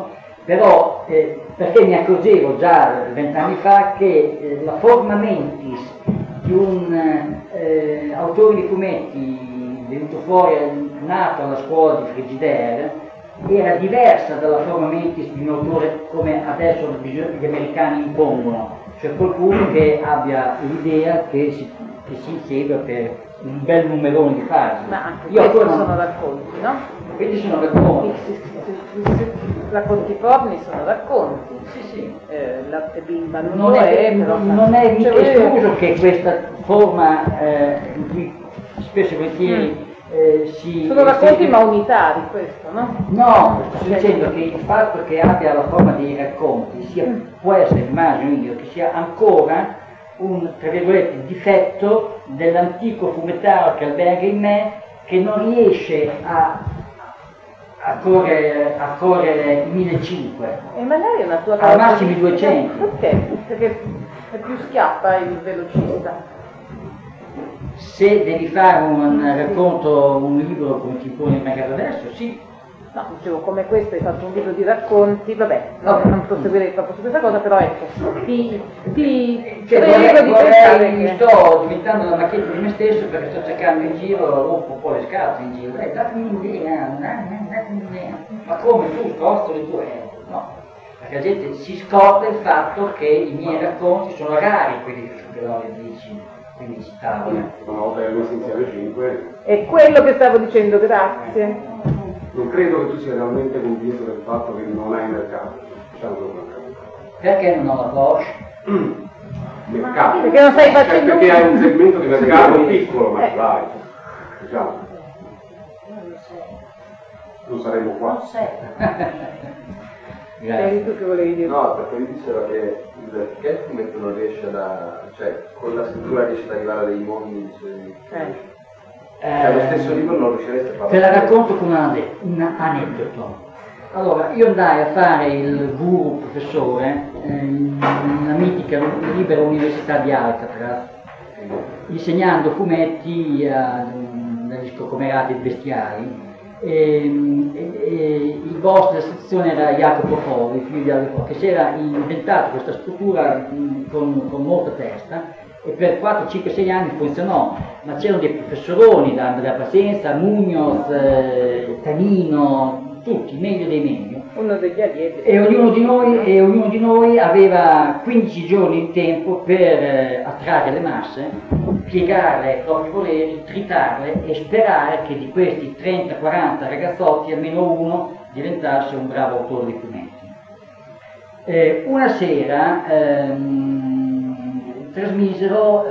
però perché mi accorgevo già 20 anni fa che la forma mentis di un autore di fumetti venuto fuori, nato alla scuola di Frigidaire, era diversa dalla forma mentis di un autore come adesso gli americani impongono, cioè qualcuno che abbia l'idea che si insegua per un bel numerone di frasi. Ma anche questi sono racconti, no? Questi sono racconti. Racconti porni sono racconti. Sì. Latte bimba non lo è, però non è mica escluso che questa forma in cui spesso e volentieri sono racconti ma unitari, questo, no? No, sto dicendo che il fatto che abbia la forma dei racconti può essere, immagino io, che sia ancora un, tra virgolette, difetto dell'antico fumettario che alberga in me, che non riesce a correre 1500 e magari è una tua al massimo 200. Perché? Perché è più schiappa il velocista. Se devi fare un racconto, un libro come ti pone il mercato adesso, sì. No, dicevo, come questo hai fatto un libro di racconti, non proseguirei troppo su questa cosa, però ecco, ti prego di pensare che... Sto diventando una macchietta di me stesso perché sto cercando in giro, rompo un po' le scatole in giro, datemi un'idea, ma come tu scostoli le tue? No, perché la gente si scorda il fatto che i miei racconti sono rari quelli che loro dici. Quindi una volta che hai messo insieme 5. È quello che stavo dicendo, grazie. Non credo che tu sia realmente convinto del fatto che non hai mercato. Diciamo perché non ho la Bosch? Mercato. Perché non stai facendo perché hai un segmento di mercato piccolo, ma dai. Diciamo. Non saremo qua. Eri tu che volevi dire? No, perché lui diceva che il fumetto non riesce cioè con la scrittura riesce ad arrivare a dei mondi, lo stesso libro non riuscireste a farlo. Te la racconto con un aneddoto. Allora, io andai a fare il guru professore nella mitica libera università di Alcatraz, insegnando fumetti negli scocomerati bestiari. Il boss della sezione era Jacopo Poli, figlio di Jacopo, che si era inventato questa struttura con molta testa e per 4, 5, 6 anni funzionò, ma c'erano dei professoroni da Andrea Pazienza, Munoz, Tanino, tutti, meglio dei meglio. Uno degli allievi. E ognuno di noi aveva 15 giorni di tempo per attrarre le masse, piegarle ai propri voleri, tritarle e sperare che di questi 30-40 ragazzotti almeno uno diventasse un bravo autore di fumetti. Una sera trasmisero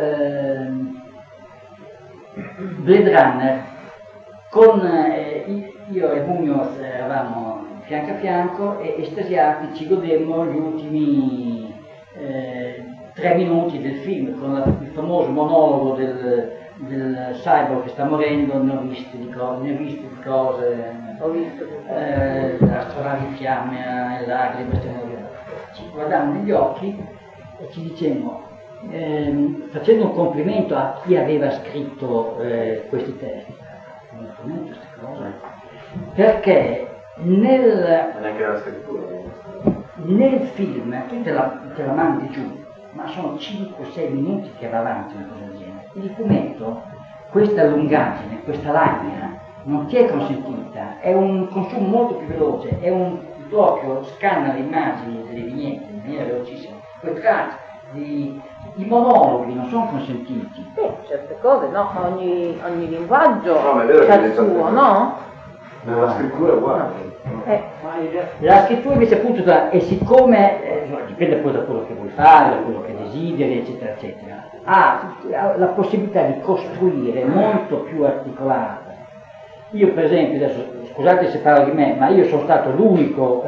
Blade Runner con io e Munoz eravamo fianco a fianco e estasiati ci godemmo gli ultimi 3 minuti del film con il famoso monologo del cyborg che sta morendo. Ne ho viste di cose, Ho visto astronavi in fiamme e lacrime, ci guardavamo negli occhi e ci dicemmo, facendo un complimento a chi aveva scritto questi testi, un complimento queste cose, perché neanche la scrittura. Nel film tu te la mandi giù, ma sono 5-6 minuti che va avanti una cosa del genere. Il fumetto, questa lungaggine, questa lagna non ti è consentita, è un consumo molto più veloce, è un proprio scanna le immagini delle vignette in maniera velocissima, quei tratti, i monologhi non sono consentiti. Certe cose, no? Ogni linguaggio ma è vero c'ha che il suo, no? La scrittura è uguale. La scrittura invece appunto e siccome dipende poi da quello che vuoi fare, da quello che desideri, eccetera, eccetera, ha la possibilità di costruire molto più articolata. Io per esempio, adesso scusate se parlo di me, ma io sono stato l'unico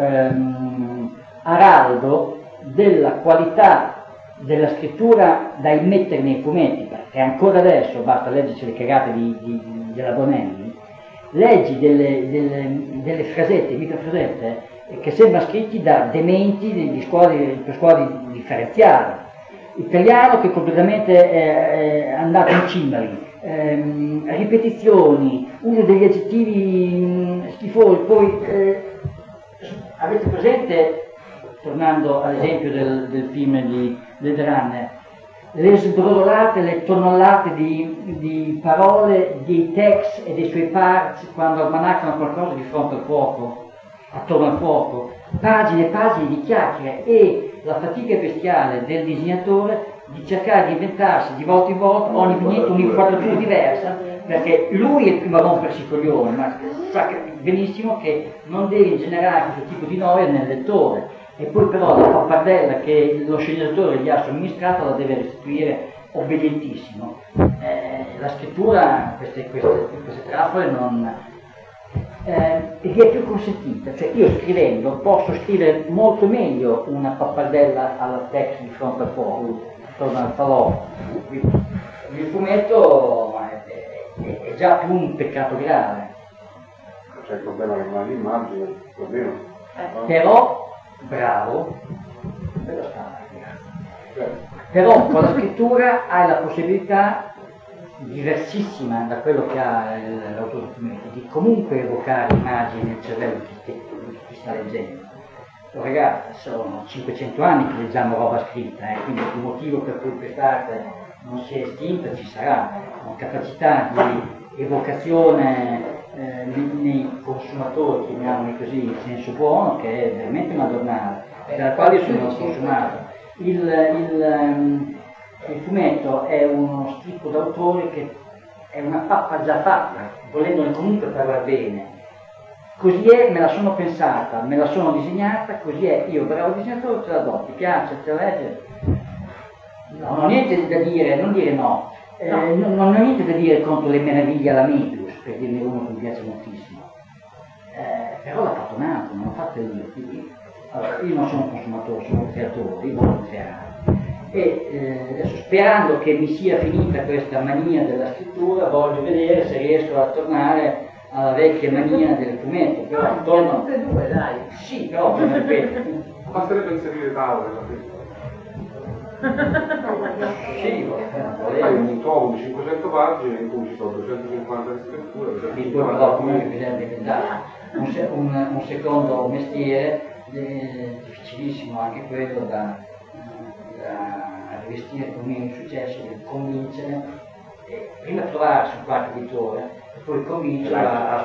araldo della qualità della scrittura da immettere nei fumetti, perché ancora adesso basta leggerci le cagate della Bonelli, leggi delle frasette, microfrasette, che sembrano scritti da dementi per scuole differenziali. Italiano che completamente è andato in cimbali, ripetizioni, uso degli aggettivi schifosi, poi avete presente, tornando all'esempio del film di Blade Runner, le sbrodolate, le tonnellate di parole, dei text e dei suoi parts quando almanaccano qualcosa di fronte al fuoco, attorno al fuoco, pagine e pagine di chiacchiere e la fatica bestiale del disegnatore di cercare di inventarsi di volta in volta ogni vignetta un'inquadratura diversa, perché lui è il primo a rompersi i coglioni, ma sa benissimo che non deve generare questo tipo di noia nel lettore. E poi però la pappardella che lo sceneggiatore gli ha somministrato la deve restituire obbedientissimo. La scrittura, queste trappole non... gli è più consentita, cioè io scrivendo posso scrivere molto meglio una pappardella alla text di fronte al fuoco, attorno al falò. Il fumetto è già più un peccato grave. C'è il problema che non ha l'immagine, va bene. Però bravo, però con la scrittura hai la possibilità diversissima da quello che ha l'autore fumetto di comunque evocare immagini nel cervello di chi sta leggendo. Ragazzi, sono 500 anni che leggiamo roba scritta, quindi il motivo per cui quest'arte non si è estinta ci sarà, una capacità di evocazione nei consumatori, chiamiamoli così, in senso buono, che è veramente madornale, dalla quale io sono consumato. Il fumetto è uno strippo d'autore che è una pappa già fatta, volendone comunque parlare bene. Così è, me la sono pensata, me la sono disegnata, così è, io bravo disegnatore te la do, ti piace, te la leggi? Non ho niente da dire, non dire no. Non ho niente da dire contro le meraviglie alla Mebius, per dirne uno che mi piace moltissimo. Però l'ha fatto un altro, non l'ho fatto io. Quindi, allora, io non sono un consumatore, sono un creatore, io voglio creare. E adesso, sperando che mi sia finita questa mania della scrittura, voglio vedere se riesco a tornare alla vecchia mania del fumetto. Però torno... tutte e due, dai. Sì, però, ripeto. Basterebbe inserire tavole, Sì, fai un tomo di 500 pagine in cui ci sono 250 scritture, poi però comunque bisogna diventare un secondo mestiere difficilissimo anche quello da rivestire con meno successo, di convincere, prima trovarsi un qualche editore e poi convincere a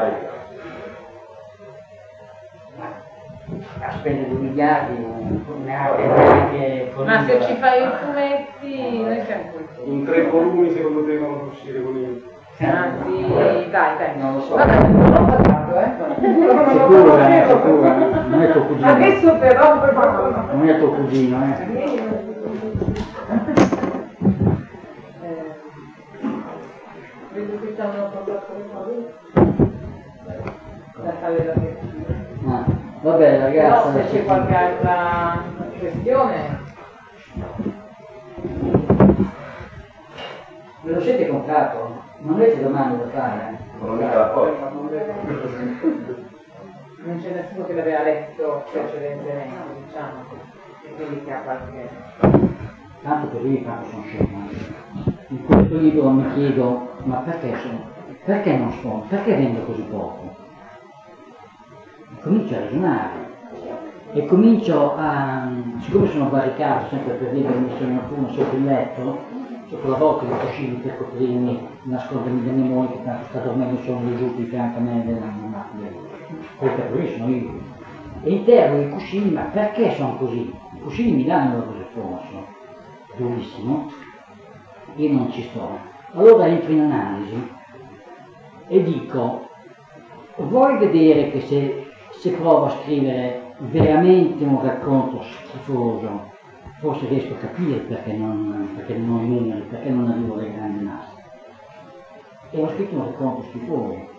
spendere 2 miliardi, neanche ma se ci fai i fumetti, noi siamo qui. In 3 volumi secondo te vanno a uscire con il... Sì, dai, non lo so. Vabbè, non ho parlato, Sicura, non è tuo cugino. Adesso però Non è tuo cugino, vedo che stanno parlando da fare la testa. Vabbè ragazzi, no, se c'è qualche altra questione. Ve lo siete comprato? Non avete domande da fare? Non mica la cosa. Non c'è nessuno che l'aveva letto precedentemente, diciamo, e quindi che ha qualche... Tanto per lì quanto sono scemo. In questo libro mi chiedo, ma perché non suono? Perché vendo così poco? Comincio a ragionare e comincio a, siccome sono barricato sempre per dire che mi sono notturno sotto il letto, sotto la volta di cuscini per coprirmi, nascondermi da mia moglie che tanto sta dormendo sono giù di fianco a me poi per cui sono io. E interrogo i cuscini, ma perché sono così? I cuscini mi danno il loro responso, durissimo, io non ci sto. Allora entro in analisi e dico, vuoi vedere che se provo a scrivere veramente un racconto schifoso, forse riesco a capire perché non ho i numeri, perché non arrivo alle grandi masse. E ho scritto un racconto schifoso,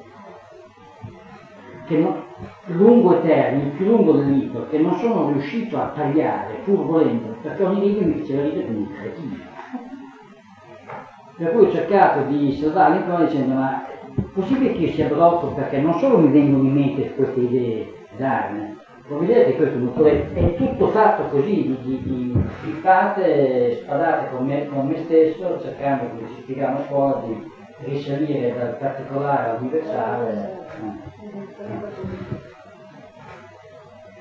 che lungo e termine, il più lungo del libro, che non sono riuscito a tagliare, pur volendo, perché ogni libro mi faceva ridere come un cretino. Per cui ho cercato di salvarli un po' dicendo, ma è possibile che io sia brocco perché non solo mi vengono in mente queste idee d'arme, come vedete questo è tutto fatto così, di pippate, spadate con me stesso, cercando, come si spiegava a scuola, di risalire dal particolare all'universale.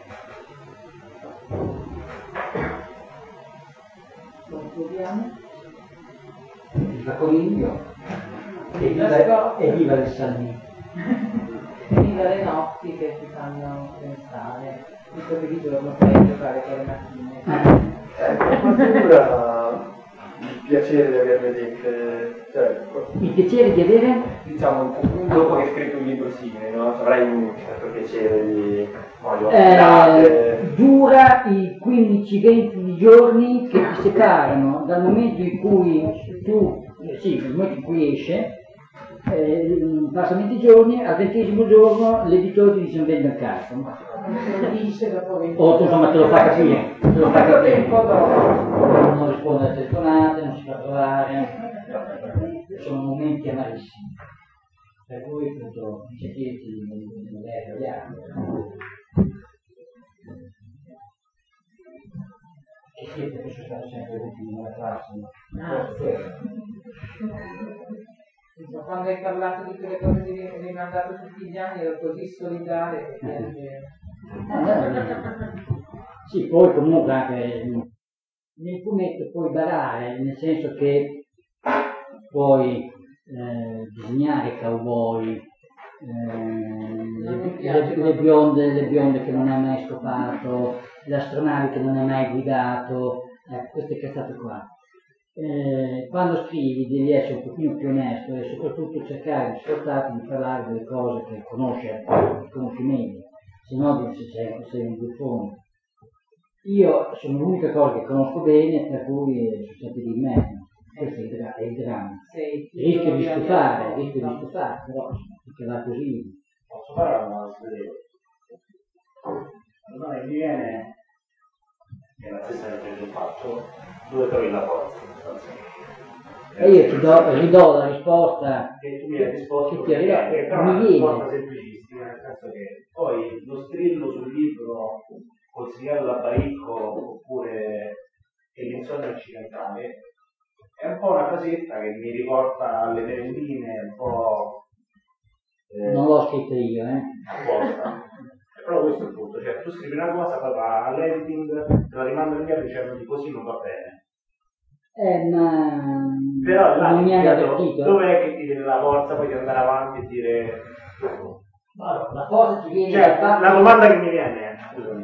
fa coniglio, e viva il Salmino. Viva le notti che ti fanno pensare, visto che di giorno puoi giocare con le mattine. Quanto dura il piacere di averle dette? Cioè, Il piacere di avere? diciamo, dopo che hai scritto un libro simile, no? Avrai un certo piacere di dura i 15-20 giorni che ti separano dal momento in cui dal momento in cui esce, passano 20 giorni, al 20° giorno l'editore ti dice vende il cazzo. O insomma te lo fa capire. Non risponde alle telefonate, non si fa trovare. Sono momenti amarissimi. Per cui appunto i cecchietti non è italiano. Che siete, che sono stato sempre l'ultimo nella classe, Quando hai parlato di quelle cose che hai mandato tutti gli anni ero così solidale che sì, poi comunque anche nel fumetto puoi barare, nel senso che puoi disegnare cowboy, le bionde che non hai mai scopato, l'astronave che non hai mai guidato, queste cazzate qua. Quando scrivi devi essere un pochino più onesto e soprattutto cercare di sforzarti di parlare delle cose che conosci meglio, se no sei un buffone. Io sono l'unica cosa che conosco bene, per cui sono sempre di me. Questo è il dramma. Rischio di stufare, però se va così. Posso fare una svedere? Allora mi viene, che è la stessa che ho fatto, dove trovi la forza. E io ti ridò la risposta che tu mi hai risposto, che ti arriva, però è una risposta semplicissima, nel senso che poi lo strillo sul libro consigliato da Baricco oppure che l'insonnia occidentale è un po' una frasetta che mi riporta alle merendine, un po'... non l'ho scritta io, apposta. Però questo è il punto, cioè tu scrivi una cosa, poi va all'editing, te la rimandano indietro dicendo così non va bene. Però là non mi hanno avvertito. Dov'è che ti viene la forza poi di andare avanti e dire... Allora, la cosa ti viene... Cioè, la domanda che mi viene, scusami,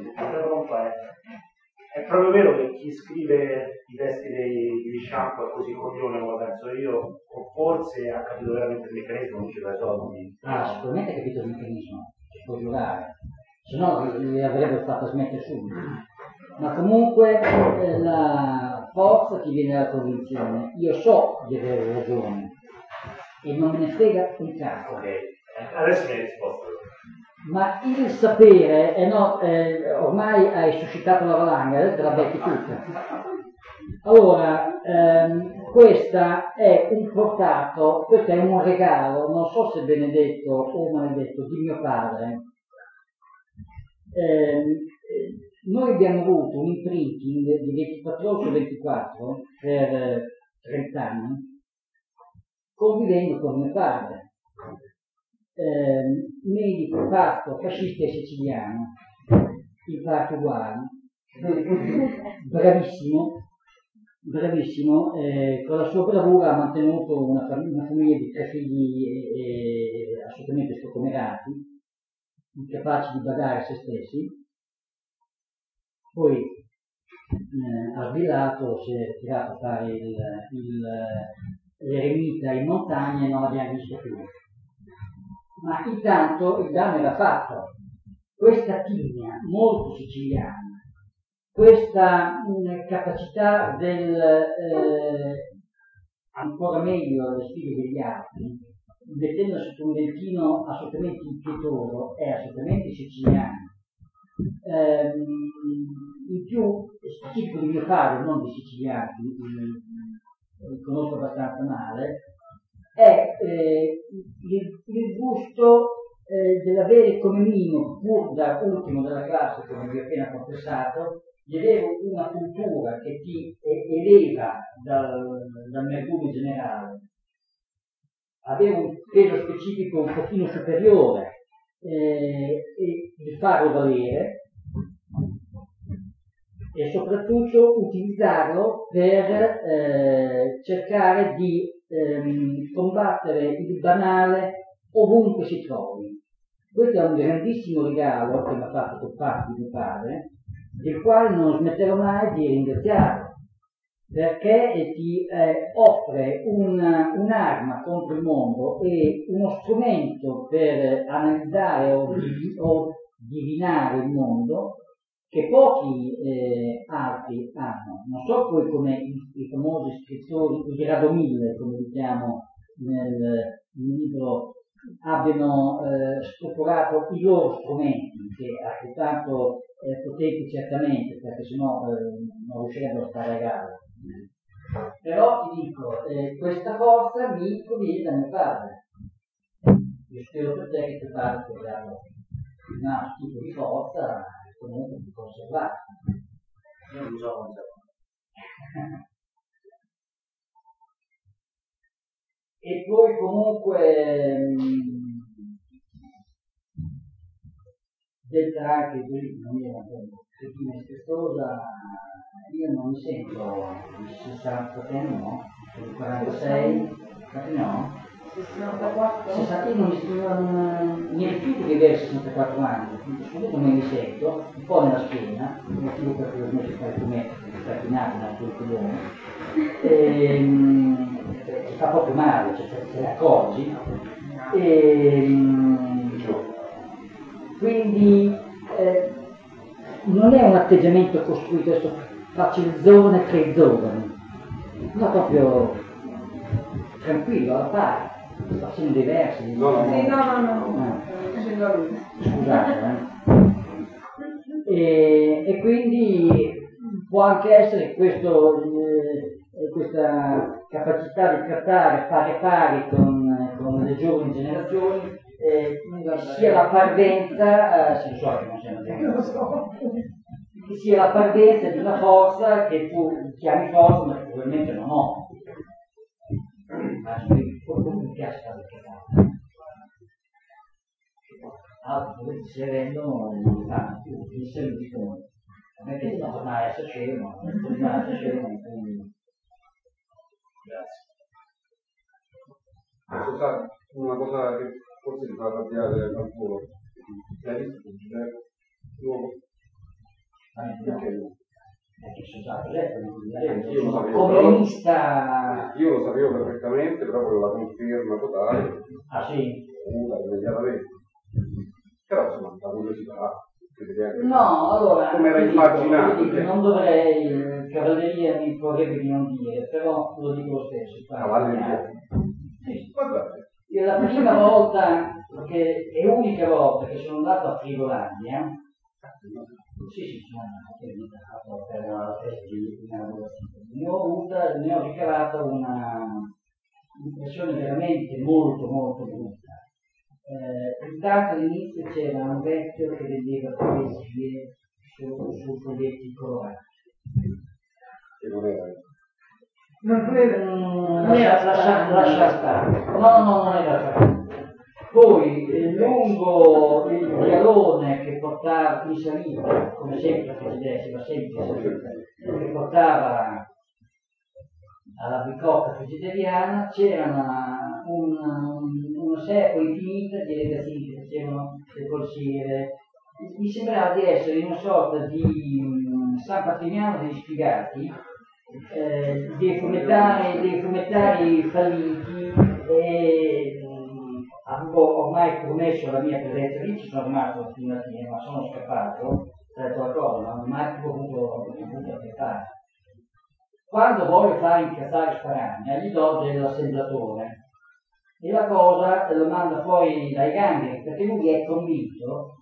è proprio vero che chi scrive i testi di Shampoo è così coglione come penso io, o forse ha capito veramente il meccanismo, non ci va soldi? Sicuramente ha capito il meccanismo, si può giocare, se no li avrebbe fatto smettere subito. Ma comunque la forza ti viene dalla convinzione, io so di avere ragione e non me ne frega un cazzo. Ok, adesso mi hai risposto. Ma il sapere, ormai hai suscitato la valanga, te la becchi tutta. Allora, questo è un regalo, non so se benedetto o maledetto, di mio padre. Noi abbiamo avuto un imprinting di 24 ore su 24 per 30 anni, convivendo con mio padre. Medico, parto, fascista e siciliano, il parto uguale, bravissimo, con la sua bravura ha mantenuto una famiglia di 3 figli assolutamente scocomerati, incapaci di badare a se stessi. Poi ha svillato, si è ritirato a fare l'eremita in montagna e non l'abbiamo visto più. Ma intanto il danno era fatto. Questa tigna molto siciliana, questa capacità ancora meglio alle sfide degli altri, mettendosi su un dentino assolutamente impietoso, è assolutamente siciliano. In più, specifico di mio padre, non di siciliani, li conosco abbastanza male, è il gusto dell'avere come minimo, pur da ultimo della classe, come vi ho appena confessato, di avere una cultura che ti eleva dal mercurio generale, avere un peso specifico un pochino superiore e di farlo valere e soprattutto utilizzarlo per cercare di combattere il banale ovunque si trovi. Questo è un grandissimo regalo che mi ha fatto col fatto di mio padre, del quale non smetterò mai di ringraziare, perché ti offre un'arma contro il mondo e uno strumento per analizzare o divinare il mondo che pochi altri hanno. Non so poi come i famosi scrittori, i Radomille, come li chiamo nel libro, abbiano strutturato i loro strumenti, che altrettanto potenti certamente, perché sennò non riuscirebbero a stare a gara. Però ti dico, questa forza mi proviene da mio padre. Io spero per te che tuo padre ti abbia dato un tipo di forza comunque di conservare. Io non so conservare. E poi comunque detta anche qui, non mi racconto, se tu mi sposa, io non mi sento di 60 anni, no? Sono 46, no? 64? Io mi rifiuto di avere 64 anni, soprattutto come mi sento, un po' nella schiena, il motivo per cui ho smesso di fare fumetti, perché sta chinato nel tuo colore, ti fa proprio male, cioè se ne accorgi. Quindi non è un atteggiamento costruito, adesso faccio il giovane che è giovane, ma proprio tranquillo, alla pari, facendo dei versi. No. Scusate. E quindi può anche essere questa capacità di trattare pari con le giovani generazioni, sia la parvenza, si so che non sia che sia la parvenza di una forza che tu chiami forza ma che probabilmente non ho. Non mi piace fare il cazzo. Altri dove si rendono non mi fanno più, mi dicono a me che non tornare a Saceno, quindi Grazie. Scusate, una cosa che forse ti fa arrabbiare ancora. L'hai visto nuovo? Perché no? Comunista. Io lo sapevo perfettamente, però volevo la conferma totale. Ah sì? Immediatamente. Però insomma, la curiosità. No, allora, come era immaginato. Non dovrei, cavalleria mi vorrebbe di non dire, però lo dico lo stesso. Cavalleria? Sì. Guardate. Io la prima volta, e unica volta che sono andato a Frigolandia, sì, sono andato per la festa di inaugurazione, ne ho ricavata una impressione veramente molto molto brutta. Intanto all'inizio c'era un vecchio che vendeva poesie su foglietti colorati. Che non era. Lascia stare. No, non era stare. Poi lungo il vialone che portava in salita, come sempre si va sempre in salita, che portava alla bicocca frigidiana, c'era una serie infinita di ragazzini che facevano le corsiere. Mi sembrava di essere in una sorta di San Partiniano degli Sfigati, dei fumettari falliti, e avevo ormai promesso la mia presenza lì, ci sono rimasto fino alla fine, ma sono scappato, per qualcosa, non ho mai potuto aspettare. Quando voglio fare incazzare Sparagna, gli do dell'assemblatore e la cosa lo manda poi dai gangheri, perché lui è convinto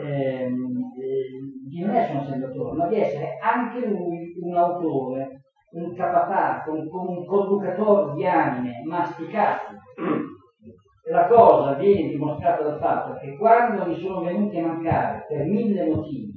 di non essere un assemblatore, ma di essere anche lui un autore, un capataz, un conducatore di anime masticati. La cosa viene dimostrata dal fatto che quando mi sono venuti a mancare per 1000 motivi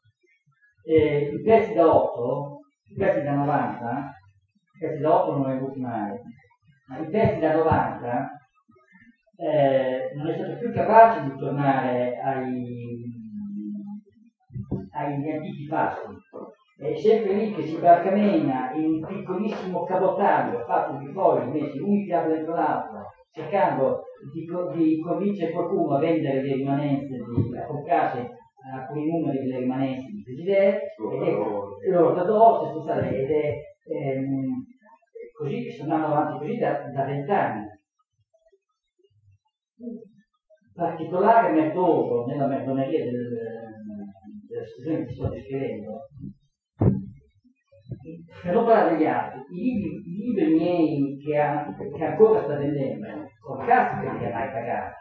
i pezzi da 8, i pezzi da 90, i pezzi da 8 non ne ho avuti mai, ma i pezzi da 90 non è stato più capace di tornare agli antichi fasti, è sempre lì che si barcamena in un piccolissimo cabotaggio fatto di fogli messi un fiato dentro l'altro, cercando di convincere qualcuno a vendere le rimanenze, a comprarsi alcuni numeri delle rimanenze di Frigidaire, ed è l'ortodosso, ed è così che sto andando avanti così da 20 anni. Particolare metodo nella merdoneria della situazione che ti sto descrivendo, per non parlare degli altri, i libri miei che ancora sta vendendo sono cazzo che li ha mai pagati.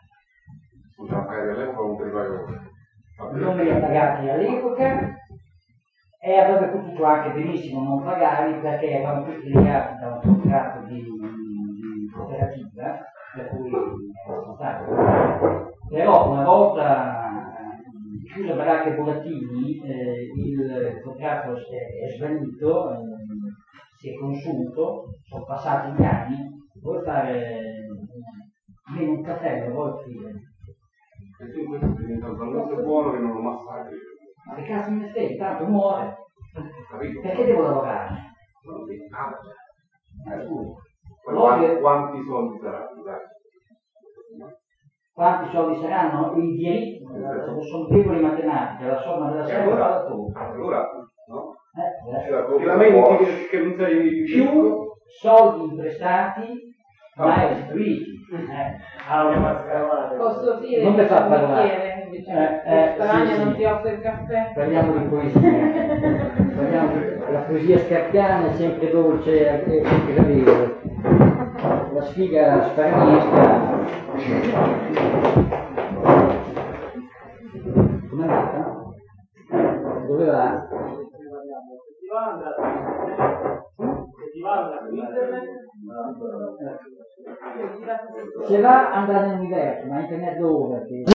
Non me li ha pagati all'epoca e avrebbe potuto anche benissimo non pagarli perché erano tutti legati da un contratto di cooperativa, per cui sono stato. Però una volta chiuso Baracca e Burattini, il contratto è svanito, si è consunto, sono passati gli anni, vuoi fare almeno un caffè, lo vuoi offrire? E tu questo diventa talmente buono che non lo massacri. Ma che cazzo mi stai? Tanto muore. Perché devo lavorare? Quanti soldi saranno? Quanti soldi saranno? I diritti sono deboli matematica, la somma della serie fa tu. Allora, no? Ti lamenti che non sei più soldi imprestati mai restituiti. Posso dire non mi fa parlare. Spagna sì, non ti offre il caffè? Parliamo di poesia. La poesia scarpiana è sempre dolce e gradevole. La sfiga sparagnesca. Com'è andata? Dove va? Se va andrà nell'universo, ma internet dove?